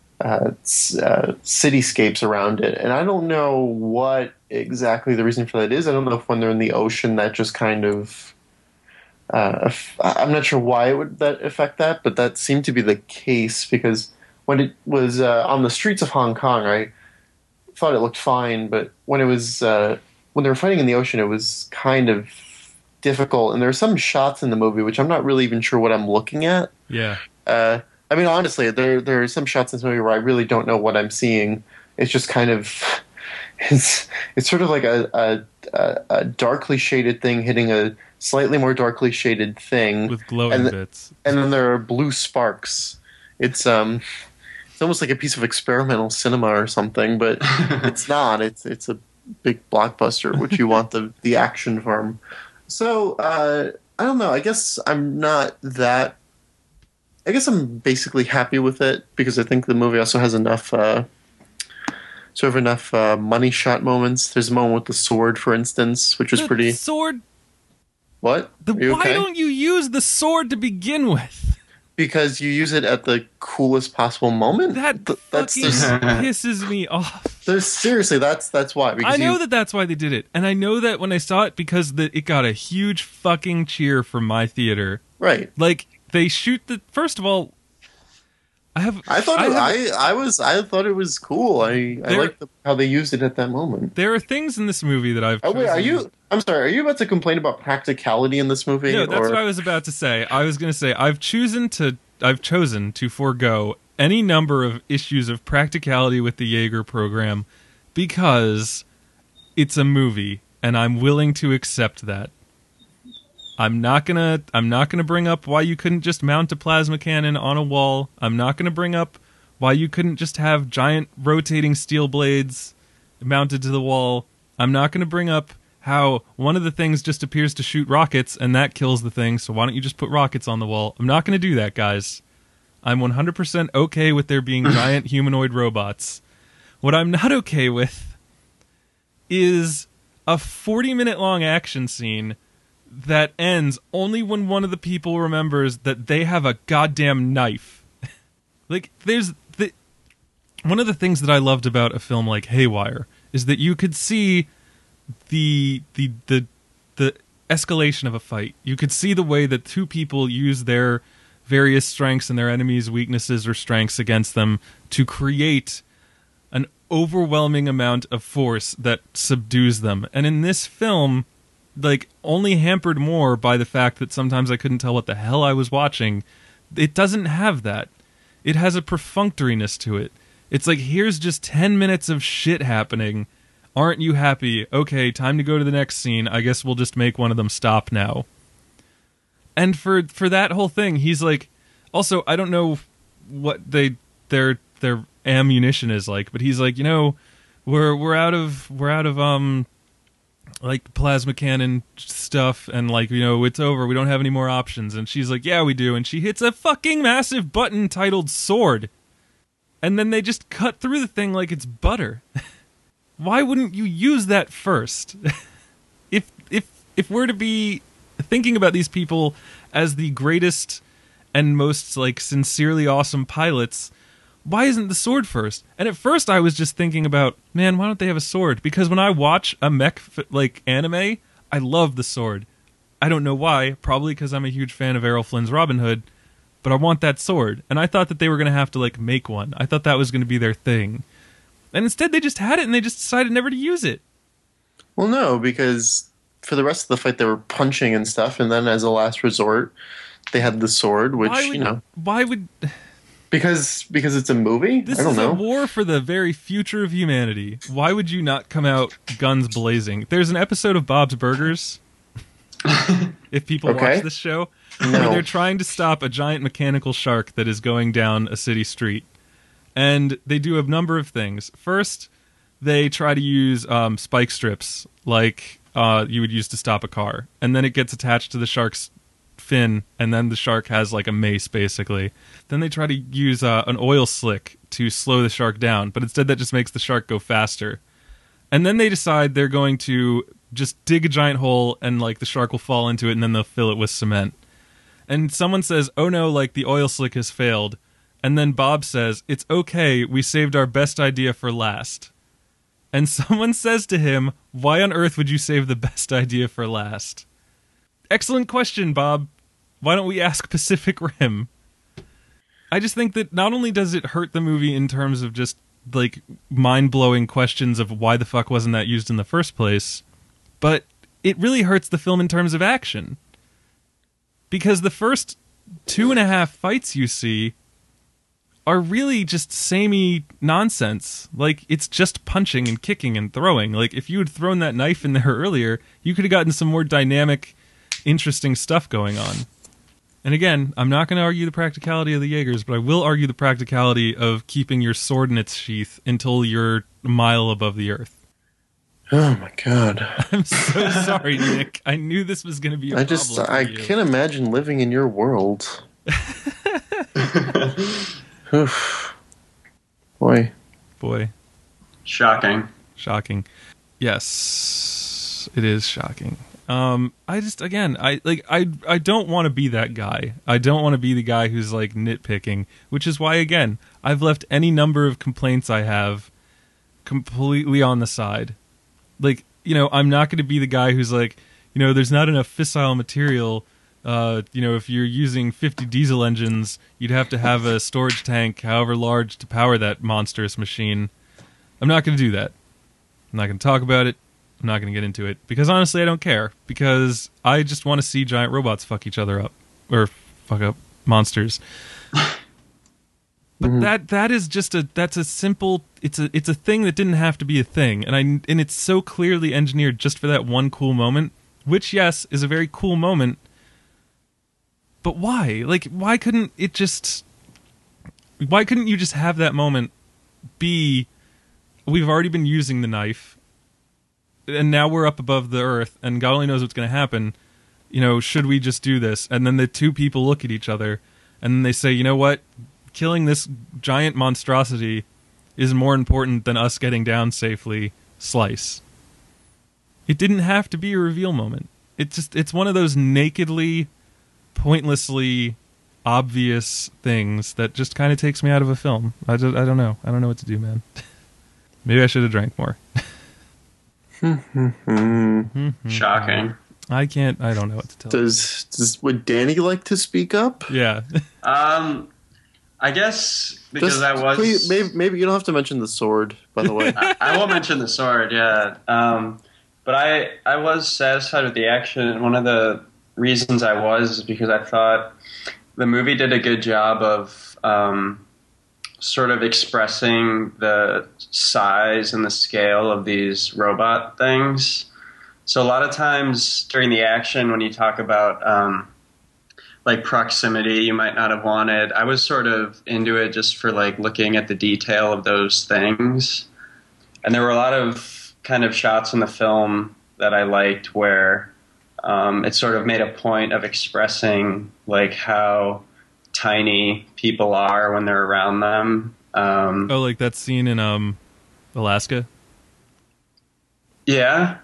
cityscapes around it. And I don't know what exactly the reason for that is. I don't know if when they're in the ocean that just kind of... I'm not sure why it would that affect that, but that seemed to be the case because when it was on the streets of Hong Kong, I thought it looked fine, but when it was when they were fighting in the ocean, it was kind of difficult. And there are some shots in the movie which I'm not really even sure what I'm looking at. Yeah. I mean, honestly, there are some shots in this movie where I really don't know what I'm seeing. It's just kind of it's sort of like a darkly shaded thing hitting a slightly more darkly shaded thing With glowing bits. and then there are blue sparks. It's almost like a piece of experimental cinema or something, but it's not. It's a big blockbuster, which you want the action from. So I don't know. I guess I'm not that. I guess I'm basically happy with it because I think the movie also has enough money shot moments. There's a moment with the sword, for instance, which was The pretty. sword. What? Are you Why okay? don't you use the sword to begin with? Because you use it at the coolest possible moment. That That's fucking just- pisses me off. seriously, that's why. Because I know that's why they did it, and I know that when I saw it because it got a huge fucking cheer from my theater. right. Like they shoot the first of all. I thought I thought it was cool. I liked how they used it at that moment. There are things in this movie that I've. Oh wait, chosen- I'm sorry. Are you about to complain about practicality in this movie? No, that's what I was about to say. I was going to say I've chosen to forego any number of issues of practicality with the Jaeger program because it's a movie and I'm willing to accept that. I'm not gonna bring up why you couldn't just mount a plasma cannon on a wall. I'm not gonna bring up why you couldn't just have giant rotating steel blades mounted to the wall. I'm not gonna bring up how one of the things just appears to shoot rockets and that kills the thing, so why don't you just put rockets on the wall? I'm not going to do that, guys. I'm 100% okay with there being giant humanoid robots. What I'm not okay with is a 40-minute long action scene that ends only when one of the people remembers that they have a goddamn knife. Like, one of the things that I loved about a film like Haywire is that you could see the escalation of a fight. You could see the way that two people use their various strengths and their enemies' weaknesses or strengths against them to create an overwhelming amount of force that subdues them. And in this film, like, only hampered more by the fact that sometimes I couldn't tell what the hell I was watching, it doesn't have that. It has a perfunctoriness to it. It's like, here's just 10 minutes of shit happening. Aren't you happy? Okay, time to go to the next scene. I guess we'll just make one of them stop now. And for that whole thing, he's like, also, I don't know what their ammunition is like, but he's like, we're out of like plasma cannon stuff, and like, it's over. We don't have any more options. And she's like, yeah, we do. And she hits a fucking massive button titled sword. And then they just cut through the thing like it's butter. Why wouldn't you use that first? If we're to be thinking about these people as the greatest and most like sincerely awesome pilots, why isn't the sword first? And at first I was just thinking about, man, why don't they have a sword? Because when I watch a mech like anime, I love the sword. I don't know why, probably because I'm a huge fan of Errol Flynn's Robin Hood, but I want that sword. And I thought that they were going to have to like make one. I thought that was going to be their thing. And instead they just had it and they just decided never to use it. Well, no, because for the rest of the fight they were punching and stuff, and then as a last resort they had the sword, which, Why would... Because it's a movie? This I don't is know. a war for the very future of humanity. Why would you not come out guns blazing? There's an episode of Bob's Burgers, if people watch this show, where they're trying to stop a giant mechanical shark that is going down a city street. And they do a number of things. First, they try to use spike strips, like you would use to stop a car. And then it gets attached to the shark's fin, and then the shark has like a mace, basically. Then they try to use an oil slick to slow the shark down, but instead that just makes the shark go faster. And then they decide they're going to just dig a giant hole, and like the shark will fall into it, and then they'll fill it with cement. And someone says, oh no, like the oil slick has failed. And then Bob says, it's okay, we saved our best idea for last. And someone says to him, why on earth would you save the best idea for last? Excellent question, Bob. Why don't we ask Pacific Rim? I just think that not only does it hurt the movie in terms of just like mind-blowing questions of why the fuck wasn't that used in the first place, but it really hurts the film in terms of action. Because the first 2.5 fights you see are really just samey nonsense. Like, it's just punching and kicking and throwing. Like, if you had thrown that knife in there earlier, you could have gotten some more dynamic, interesting stuff going on. And again, I'm not going to argue the practicality of the Jaegers, but I will argue the practicality of keeping your sword in its sheath until you're a mile above the earth. Oh my god. I'm so sorry, Nick. I knew this was going to be a problem I for you. can't imagine living in your world. Oof. Boy. Shocking. Yes, it is shocking. I just, again, I don't want to be that guy. I don't want to be the guy who's like nitpicking, which is why, again, I've left any number of complaints I have completely on the side. Like, I'm not going to be the guy who's like, there's not enough fissile material. If you're using 50 diesel engines, you'd have to have a storage tank, however large, to power that monstrous machine. I'm not going to do that. I'm not going to talk about it. I'm not going to get into it. Because honestly, I don't care. Because I just want to see giant robots fuck each other up. Or fuck up monsters. But that is just that's a simple, it's a thing that didn't have to be a thing. And it's so clearly engineered just for that one cool moment. Which, yes, is a very cool moment. But why? Like, why couldn't you just have that moment be, we've already been using the knife, and now we're up above the Earth, and God only knows what's going to happen. You know, should we just do this? And then the two people look at each other, and then they say, you know what? Killing this giant monstrosity is more important than us getting down safely. Slice. It didn't have to be a reveal moment. It's one of those nakedly, pointlessly obvious things that just kind of takes me out of a film. I don't know. I don't know what to do, man. Maybe I should have drank more. Shocking. I don't know what to tell you. Would Danny like to speak up? Yeah. I guess because please, maybe you don't have to mention the sword, by the way. I will mention the sword, yeah. But I was satisfied with the action, and one of the reasons I was is because I thought the movie did a good job of sort of expressing the size and the scale of these robot things. So a lot of times during the action, when you talk about like proximity you might not have wanted, I was sort of into it just for like looking at the detail of those things. And there were a lot of kind of shots in the film that I liked where it sort of made a point of expressing like how tiny people are when they're around them. Like that scene in Alaska? Yeah.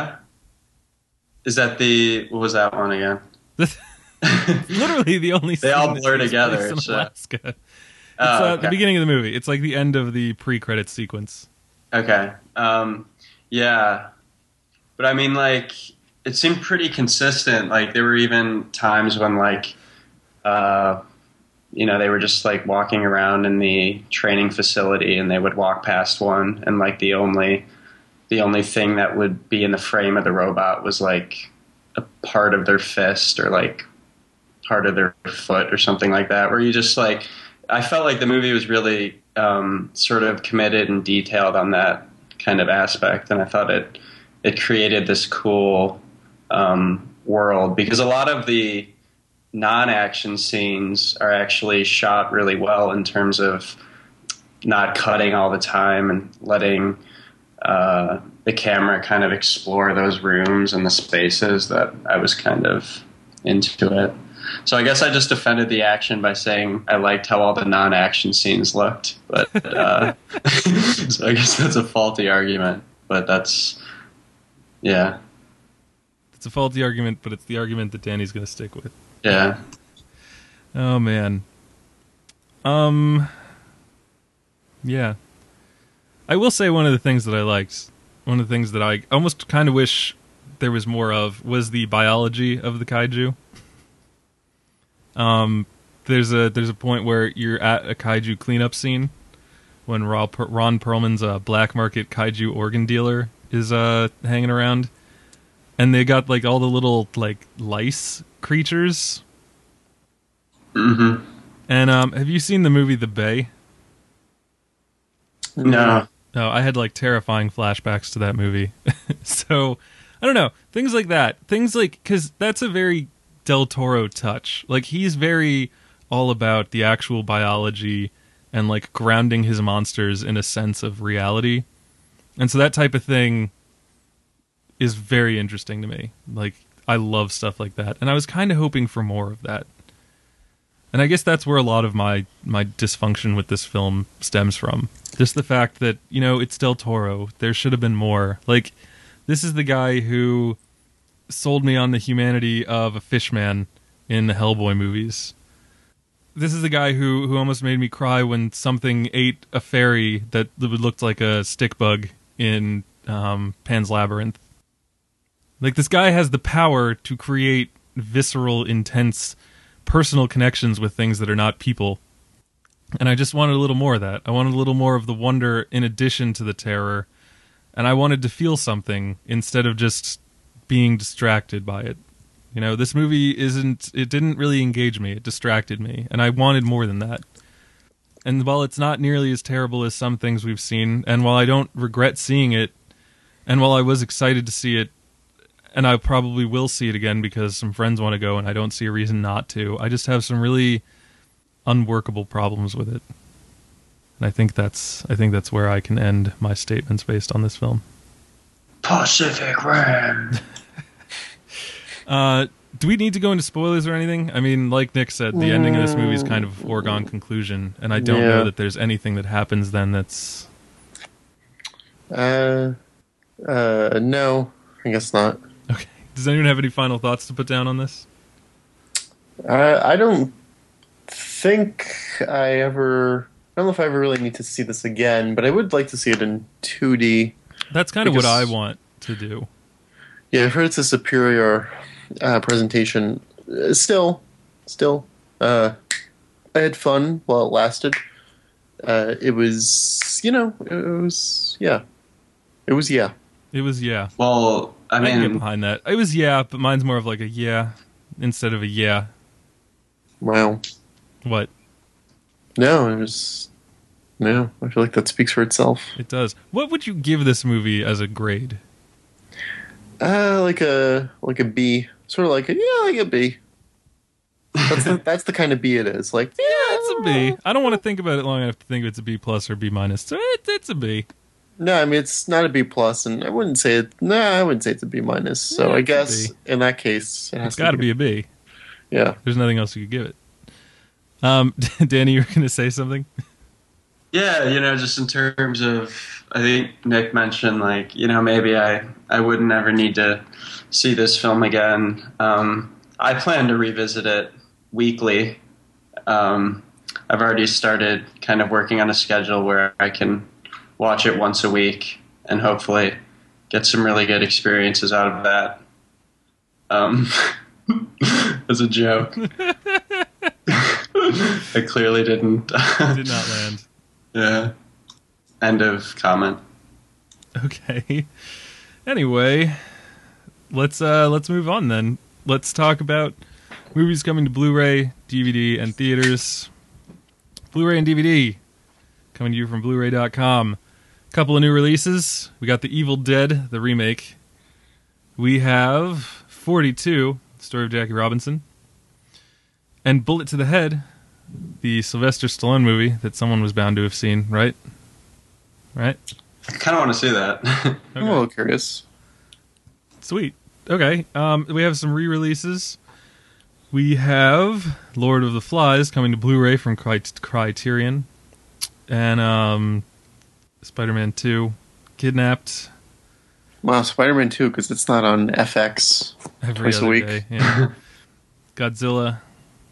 Is that what was that one again? Literally the only scene they all that blur takes together. place in So. Alaska. It's Okay. the beginning of the movie. It's like the end of the pre-credit sequence. Okay. Yeah. But I mean, like, it seemed pretty consistent. Like, there were even times when, like, they were just, like, walking around in the training facility and they would walk past one and, like, the only thing that would be in the frame of the robot was, like, a part of their fist or, like, part of their foot or something like that, where you just, like, I felt like the movie was really sort of committed and detailed on that kind of aspect, and I thought it created this cool world, because a lot of the non-action scenes are actually shot really well in terms of not cutting all the time and letting the camera kind of explore those rooms and the spaces that I was kind of into it. So I guess I just defended the action by saying I liked how all the non-action scenes looked. But so I guess that's a faulty argument. But yeah. It's a faulty argument, but it's the argument that Danny's going to stick with. Yeah. Oh, man. Yeah. I will say one of the things that I liked, one of the things that I almost kind of wish there was more of, was the biology of the kaiju. There's a point where you're at a kaiju cleanup scene when Ron Perlman's black market kaiju organ dealer is hanging around, and they got like all the little like lice creatures. Mm-hmm. And have you seen the movie The Bay? No. No, I had like terrifying flashbacks to that movie. So I don't know, things like that, because that's a very Del Toro touch. Like, he's very all about the actual biology and like grounding his monsters in a sense of reality. And so that type of thing is very interesting to me. Like, I love stuff like that. And I was kind of hoping for more of that. And I guess that's where a lot of my dysfunction with this film stems from. Just the fact that, it's Del Toro. There should have been more. Like, this is the guy who sold me on the humanity of a fishman in the Hellboy movies. This is the guy who almost made me cry when something ate a fairy that looked like a stick bug in Pan's Labyrinth. Like, this guy has the power to create visceral, intense, personal connections with things that are not people. And I just wanted a little more of that. I wanted a little more of the wonder in addition to the terror. And I wanted to feel something instead of just being distracted by it. This movie it didn't really engage me. It distracted me. And I wanted more than that. And while it's not nearly as terrible as some things we've seen, and while I don't regret seeing it, and while I was excited to see it, and I probably will see it again because some friends want to go and I don't see a reason not to, I just have some really unworkable problems with it. And I think that's where I can end my statements based on this film. Pacific Rim. Do we need to go into spoilers or anything? I mean, like Nick said, the ending of this movie is kind of a foregone conclusion, and I don't know that there's anything that happens then that's... No, I guess not. Okay. Does anyone have any final thoughts to put down on this? I don't think I don't know if I ever really need to see this again, but I would like to see it in 2D. That's kind of what I want to do. Yeah, I've heard it's a superior presentation. Still, I had fun while it lasted. It was, yeah. It was, yeah. It was, yeah. Well, I can get mean, behind that. It was, yeah, but mine's more of like a yeah instead of a yeah. Wow. What? No, I feel like that speaks for itself. It does. What would you give this movie as a grade? Like a B. Sort of like a B. That's the kind of B it is. Like, Yeah, it's a B. I don't want to think about it long enough to think if it's a B plus or B minus. So it's a B. No, I mean it's not a B plus, and I wouldn't say it. No, I wouldn't say it's a B minus. So Yeah, I it's a guess B. in that case, It's got to be a B. Yeah. There's nothing else you could give it. Danny, you were going to say something? yeah, just in terms of, I think Nick mentioned, like, maybe I wouldn't ever need to see this film again. I plan to revisit it weekly. I've already started kind of working on a schedule where I can watch it once a week and hopefully get some really good experiences out of that. As a joke. I clearly didn't. Did not land. Yeah. End of comment. Okay. Anyway, let's move on then. Let's talk about movies coming to Blu-ray, DVD, and theaters. Blu-ray and DVD coming to you from Blu-ray.com. Couple of new releases. We got The Evil Dead, the remake. We have 42, the story of Jackie Robinson. And Bullet to the Head, the Sylvester Stallone movie that someone was bound to have seen, right? Right? I kind of want to see that. I'm a little curious. Sweet. Okay. We have some re-releases. We have Lord of the Flies coming to Blu-ray from Criterion. And Spider-Man 2, Kidnapped. Wow, Spider-Man 2, because it's not on FX Every twice other a week. day. Yeah. Godzilla.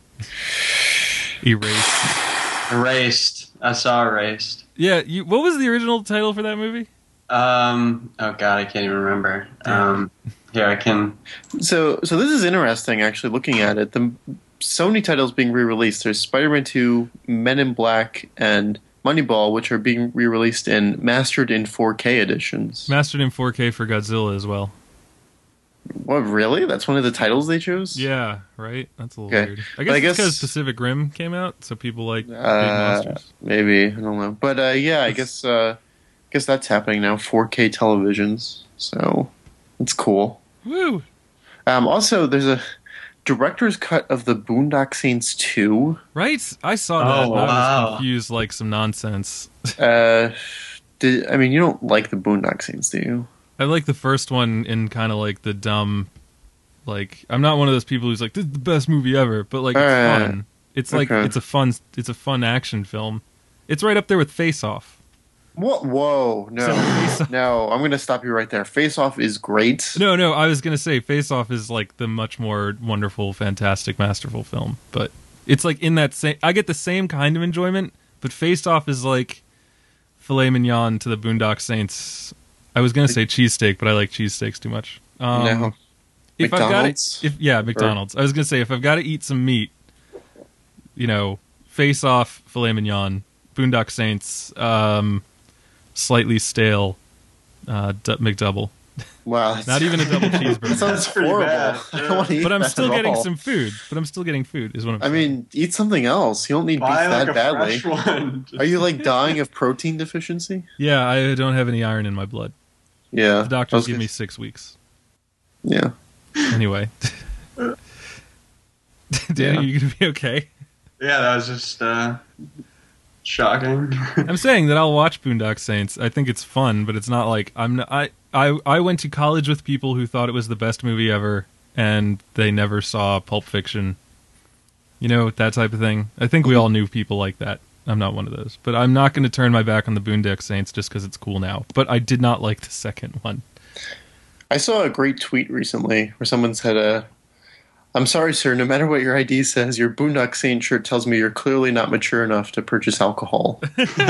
Erased. Erased. I saw Erased. Yeah, what was the original title for that movie? Oh god, I can't even remember. Here, I can... So this is interesting, actually, looking at it. The Sony titles being re-released. There's Spider-Man 2, Men in Black, and Moneyball, which are being re-released in mastered in 4K editions. Mastered in 4K for Godzilla as well. What, really? That's one of the titles they chose? Yeah, right? That's a little Okay. weird. But I I guess it's guess- because Pacific Rim came out, so people like big monsters. Maybe. I don't know. But yeah, I guess that's happening now. 4K televisions. So it's cool. Woo! Also, there's a director's cut of the Boondock Saints 2. Right? I saw that. Oh, and I was wow. confused like some nonsense. You don't like the Boondock Saints, do you? I like the first one in kind of like the dumb, like, I'm not one of those people who's like, this is the best movie ever, but like, it's fun. It's like, Okay. it's a fun action film. It's right up there with Face Off. What? Whoa, no. So Face Off- No, I'm going to stop you right there. Face Off is great. No, I was going to say Face Off is like the much more wonderful, fantastic, masterful film, but it's like in that same, I get the same kind of enjoyment, but Face Off is like filet mignon to the Boondock Saints. I was going to say cheesesteak, but I like cheesesteaks too much. No. If McDonald's? I've got McDonald's. I was going to say, if I've got to eat some meat, Face Off, filet mignon, Boondock Saints, slightly stale McDouble. Wow. that's- Not even a double That cheeseburger. sounds pretty horrible. bad. I don't want to eat But I'm that still at getting all. some food. Is what I'm I saying. mean, eat something else. You don't need beef Buy like that a badly. fresh one. Are you like dying of protein deficiency? Yeah, I don't have any iron in my blood. Yeah. The doctors give me 6 weeks. Yeah. Anyway. Danny, Yeah. you gonna be okay? Yeah, that was just Shocking. I'm saying that I'll watch Boondock Saints. I think it's fun, but it's not like I went to college with people who thought it was the best movie ever, and they never saw Pulp Fiction. You know, that type of thing. I think we all knew people like that. I'm not one of those. But I'm not going to turn my back on the Boondock Saints just because it's cool now. But I did not like the second one. I saw a great tweet recently where someone said, I'm sorry, sir, no matter what your ID says, your Boondock Saint shirt tells me you're clearly not mature enough to purchase alcohol.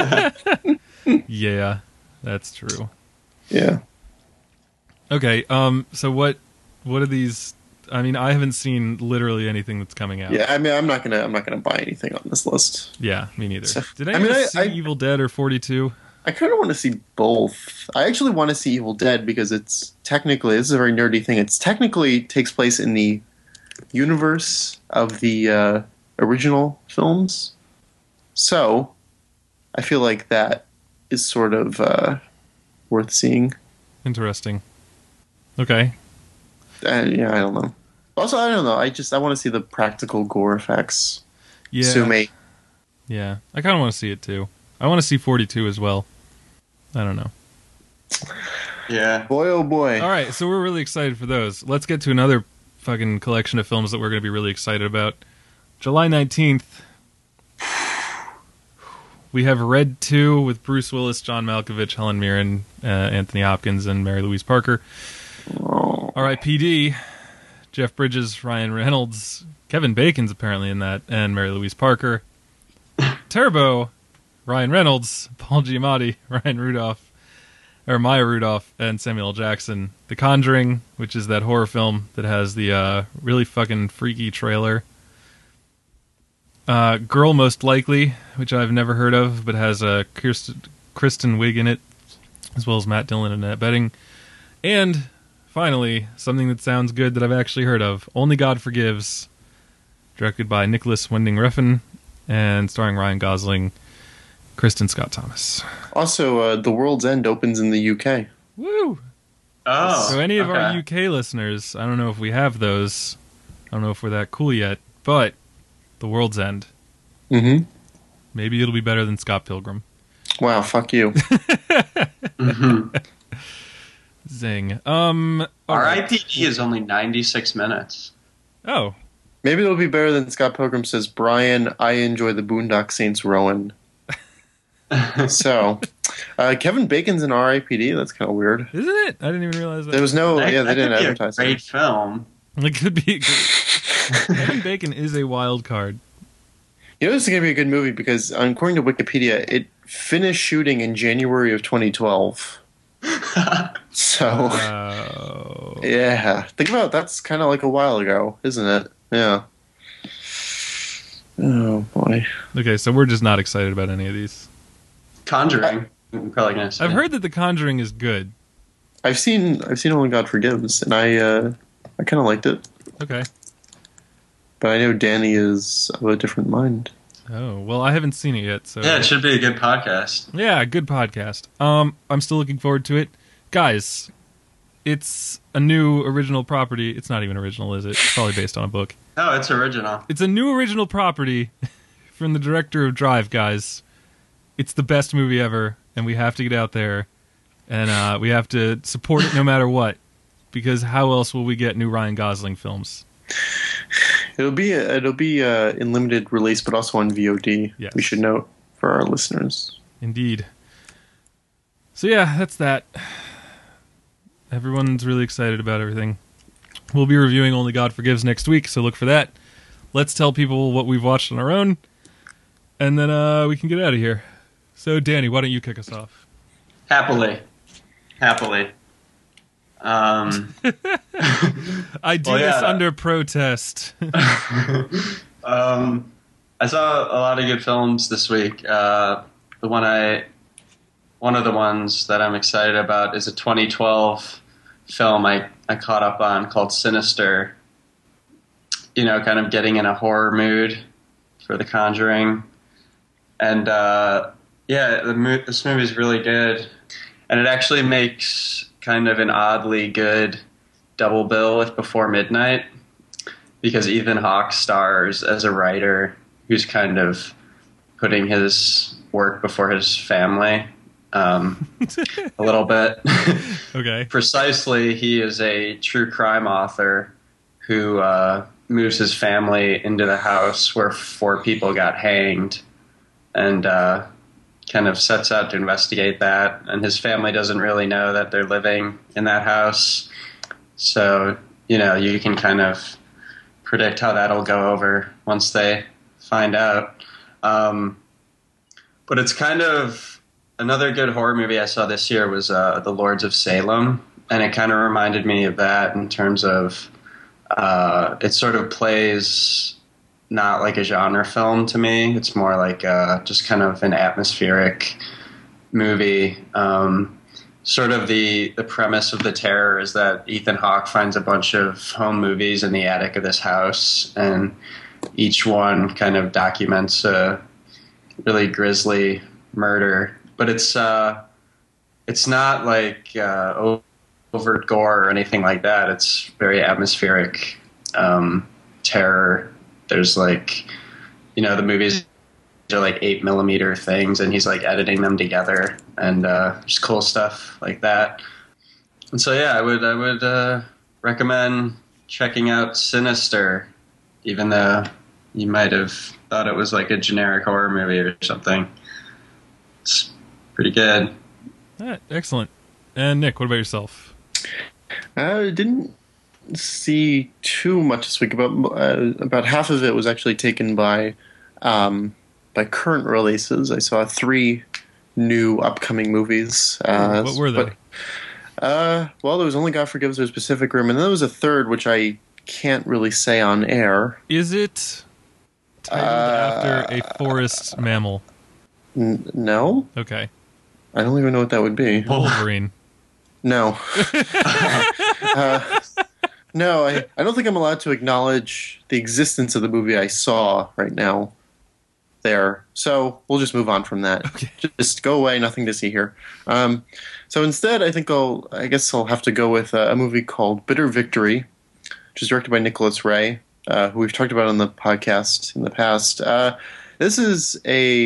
Yeah, that's true. Yeah. Okay, so what are these? I mean, I haven't seen literally anything that's coming out. Yeah, I mean, I'm not gonna buy anything on this list. Yeah, me neither. So, Did anyone see I Evil Dead or 42? I kind of want to see both. I actually want to see Evil Dead because it's technically, this is a very nerdy thing. It's technically takes place in the universe of the original films. So, I feel like that is sort of worth seeing. Interesting. Okay. Yeah, I don't know. Also, I don't know. I want to see the practical gore effects. Yeah. Sue me. Yeah. I kind of want to see it too. I want to see 42 as well. I don't know. Yeah. Boy, oh boy. All right, so we're really excited for those. Let's get to another fucking collection of films that we're going to be really excited about. July 19th, we have Red 2 with Bruce Willis, John Malkovich, Helen Mirren, Anthony Hopkins, and Mary Louise Parker. Oh. R.I.P.D., Jeff Bridges, Ryan Reynolds, Kevin Bacon's apparently in that, and Mary Louise Parker. Turbo, Ryan Reynolds, Paul Giamatti, Maya Rudolph, and Samuel L. Jackson. The Conjuring, which is that horror film that has the really fucking freaky trailer. Girl Most Likely, which I've never heard of, but has Kristen Wiig in it, as well as Matt Dillon and Annette Bening. And finally, something that sounds good that I've actually heard of, Only God Forgives, directed by Nicholas Winding Refn, and starring Ryan Gosling, Kristen Scott Thomas. Also, The World's End opens in the UK. Woo! Oh. So any of our okay. UK listeners, I don't know if we have those. I don't know if we're that cool yet, but The World's End. Mm-hmm. Maybe it'll be better than Scott Pilgrim. Wow, fuck you. Mm-hmm. Zing. R.I.P.D. is only 96 minutes. Oh. Maybe it'll be better than Scott Pilgrim says, Brian, I enjoy the Boondock Saints Rowan. So, Kevin Bacon's in R.I.P.D. That's kind of weird. Isn't it? I didn't even realize that. There was no, That- yeah, they that didn't could be advertise a great it. film. It could be. Kevin Bacon is a wild card. You know, this is going to be a good movie because, according to Wikipedia, it finished shooting in January of 2012. So, Oh. yeah. Think about it, that's kind of like a while ago, isn't it? Yeah. Oh, boy. Okay, so we're just not excited about any of these. Conjuring. I'm probably gonna say. I've heard that The Conjuring is good. I've seen Only God Forgives, and I kind of liked it. Okay. But I know Danny is of a different mind. Oh, well, I haven't seen it yet, so... Yeah, it should be a good podcast. Yeah, good podcast. I'm still looking forward to it. Guys, it's a new original property. It's not even original, is it? It's probably based on a book. No, it's original. It's a new original property from the director of Drive, guys. It's the best movie ever, and we have to get out there, and we have to support it no matter what, because how else will we get new Ryan Gosling films? It'll be in limited release, but also on VOD. Yes. We should note for our listeners. Indeed. So yeah, that's that. Everyone's really excited about everything. We'll be reviewing Only God Forgives next week, so look for that. Let's tell people what we've watched on our own, and then we can get out of here. So, Danny, why don't you kick us off? Happily. I do this under protest. I saw a lot of good films this week. One of the ones that I'm excited about is a 2012 film I caught up on called Sinister. You know, kind of getting in a horror mood for The Conjuring. And this movie is really good. And it actually makes kind of an oddly good double bill with Before Midnight, because Ethan Hawke stars as a writer who's kind of putting his work before his family a little bit. Okay. Precisely, he is a true crime author who moves his family into the house where 4 people got hanged, and kind of sets out to investigate that. And his family doesn't really know that they're living in that house. So, you can kind of predict how that'll go over once they find out. But it's kind of another good horror movie I saw this year was The Lords of Salem. And it kind of reminded me of that in terms of it sort of plays not like a genre film to me. It's more like just kind of an atmospheric movie. Sort of the premise of The Terror is that Ethan Hawke finds a bunch of home movies in the attic of this house, and each one kind of documents a really grisly murder. But it's not like overt gore or anything like that. It's very atmospheric terror. There's the movies are like 8mm things, and he's like editing them together, and just cool stuff like that. And so I would recommend checking out Sinister, even though you might have thought it was like a generic horror movie or something. It's pretty good. All right, excellent. And Nick, what about yourself? I didn't see too much this week. About half of it was actually taken by current releases. I saw 3 new upcoming movies. What were they? Well, there was Only God Forgives There's Pacific Rim, and then there was a third, which I can't really say on air. Is it titled after a forest mammal? No. Okay. I don't even know what that would be. Wolverine. No. No, I don't think I'm allowed to acknowledge the existence of the movie I saw right now there. So we'll just move on from that. Okay. Just go away, nothing to see here. So instead, I guess I'll have to go with a movie called Bitter Victory, which is directed by Nicholas Ray, who we've talked about on the podcast in the past. This is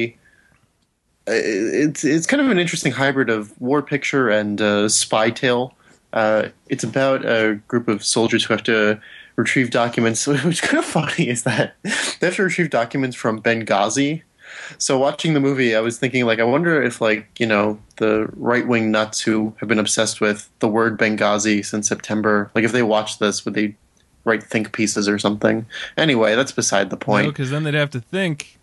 it's kind of an interesting hybrid of war picture and spy tale. It's about a group of soldiers who have to retrieve documents. What's kind of funny is that they have to retrieve documents from Benghazi. So watching the movie, I was thinking, I wonder if, the right-wing nuts who have been obsessed with the word Benghazi since September, if they watch this, would they write think pieces or something? Anyway, that's beside the point. No, because then they'd have to think,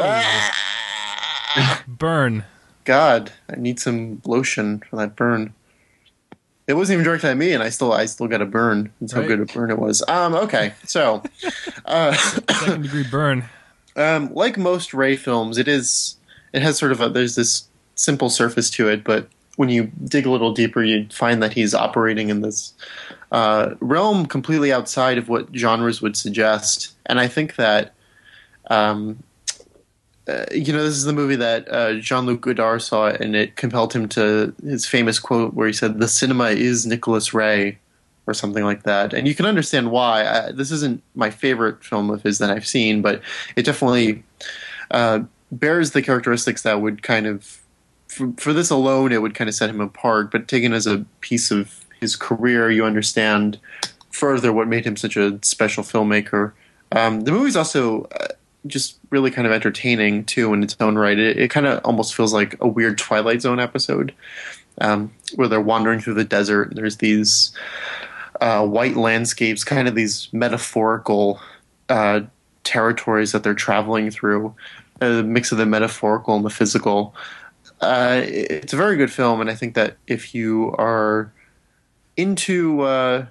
burn. God, I need some lotion for that burn. It wasn't even directed at me, and I still got a burn. That's how good a burn it was. Okay, so Second degree burn. Like most Ray films, it has sort of there's this simple surface to it, but when you dig a little deeper, you find that he's operating in this realm completely outside of what genres would suggest. And I think that this is the movie that Jean-Luc Godard saw, and it compelled him to his famous quote where he said, "The cinema is Nicholas Ray," or something like that. And you can understand why. This isn't my favorite film of his that I've seen, but it definitely bears the characteristics that would kind of, for this alone, it would kind of set him apart. But taken as a piece of his career, you understand further what made him such a special filmmaker. The movie's also just really kind of entertaining too in its own right. It kind of almost feels like a weird Twilight Zone episode where they're wandering through the desert and there's these white landscapes, kind of these metaphorical territories that they're traveling through, a mix of the metaphorical and the physical. It's a very good film, and I think that if you are into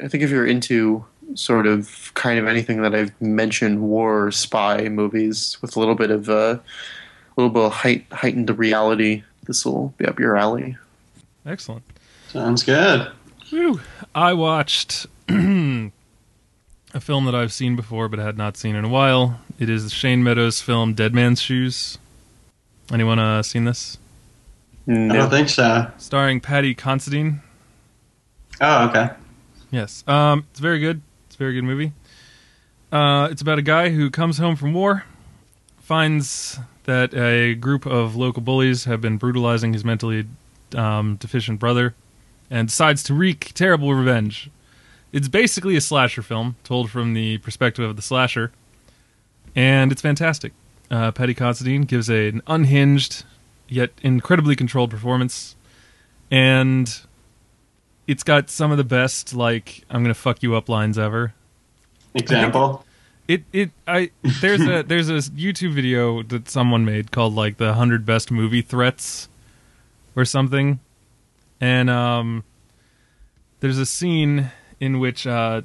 sort of kind of anything that I've mentioned, war or spy movies with a little bit of heightened reality, this will be up your alley. Excellent. Sounds good. Whew. I watched a film that I've seen before but had not seen in a while. It is Shane Meadows' film Dead Man's Shoes. Anyone seen this? No. I don't think so. Starring Paddy Considine. Oh, okay. Yes. It's very good. It's a very good movie. It's about a guy who comes home from war, finds that a group of local bullies have been brutalizing his mentally deficient brother and decides to wreak terrible revenge. It's basically a slasher film told from the perspective of the slasher, and it's fantastic. Paddy Considine gives an unhinged yet incredibly controlled performance, and it's got some of the best, like, I'm gonna fuck you up lines ever. Example? There's a YouTube video that someone made called like the 100 best movie threats or something, and there's a scene in which Paddy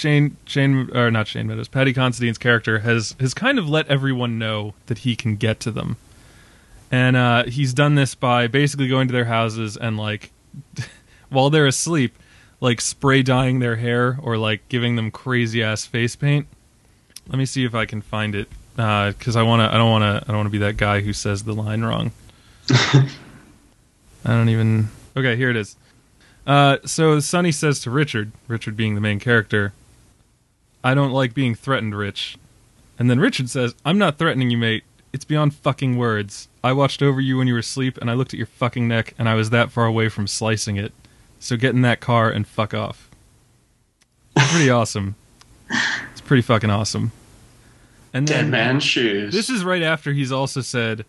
Considine's character has kind of let everyone know that he can get to them, and he's done this by basically going to their houses and like while they're asleep, like spray dyeing their hair or like giving them crazy ass face paint. Let me see if I can find it, because I don't want to be that guy who says the line wrong. Okay, here it is. So Sonny says to Richard being the main character, "I don't like being threatened, Rich." And then Richard says, "I'm not threatening you, mate. It's beyond fucking words. I watched over you when you were asleep, and I looked at your fucking neck, and I was that far away from slicing it. So get in that car and fuck off." It's pretty awesome. It's pretty fucking awesome. And then, Dead man's shoes. this is right after he's also said,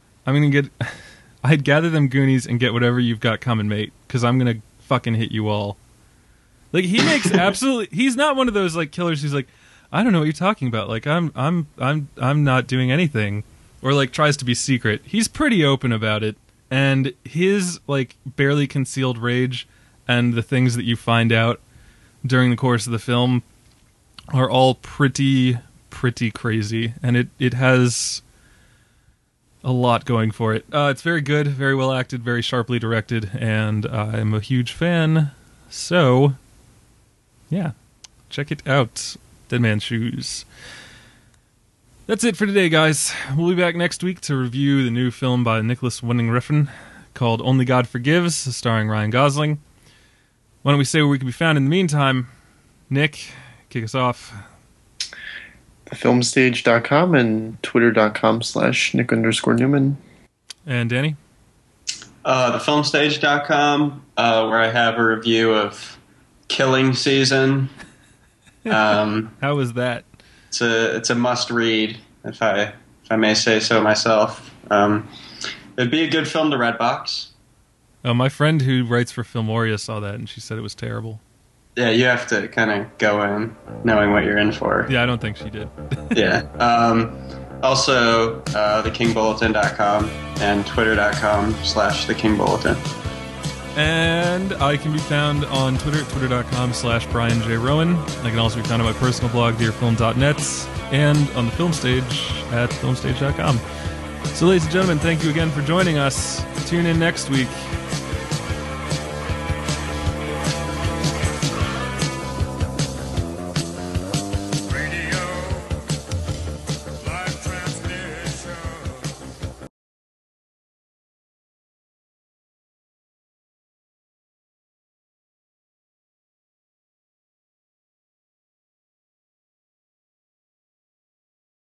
I'd gather them Goonies and get whatever you've got coming, mate, because I'm gonna fucking hit you all. Like, he makes he's not one of those like killers who's like, I don't know what you're talking about. Like, I'm not doing anything, or like tries to be secret. He's pretty open about it, and his like barely concealed rage and the things that you find out during the course of the film are all pretty crazy, and it has a lot going for it. It's very good, very well acted, very sharply directed, and I'm a huge fan. So, yeah, check it out. Dead Man's Shoes. That's it for today, guys. We'll be back next week to review the new film by Nicholas Winding Refn called Only God Forgives, starring Ryan Gosling. Why don't we say where we can be found in the meantime? Nick, kick us off. Thefilmstage.com and twitter.com/Nick_Newman. And Danny? Thefilmstage.com, where I have a review of Killing Season. How was that? It's a must read, if I may say so myself. It'd be a good film to Redbox. Oh, my friend who writes for Filmoria saw that, and she said it was terrible. Yeah, you have to kind of go in knowing what you're in for. Yeah, I don't think she did. Yeah. Also, thekingbulletin.com and twitter.com/thekingbulletin. And I can be found on Twitter at twitter.com/Brian J. Rowan. I can also be found on my personal blog, dearfilm.net, and on the film stage at filmstage.com. So, ladies and gentlemen, thank you again for joining us. Tune in next week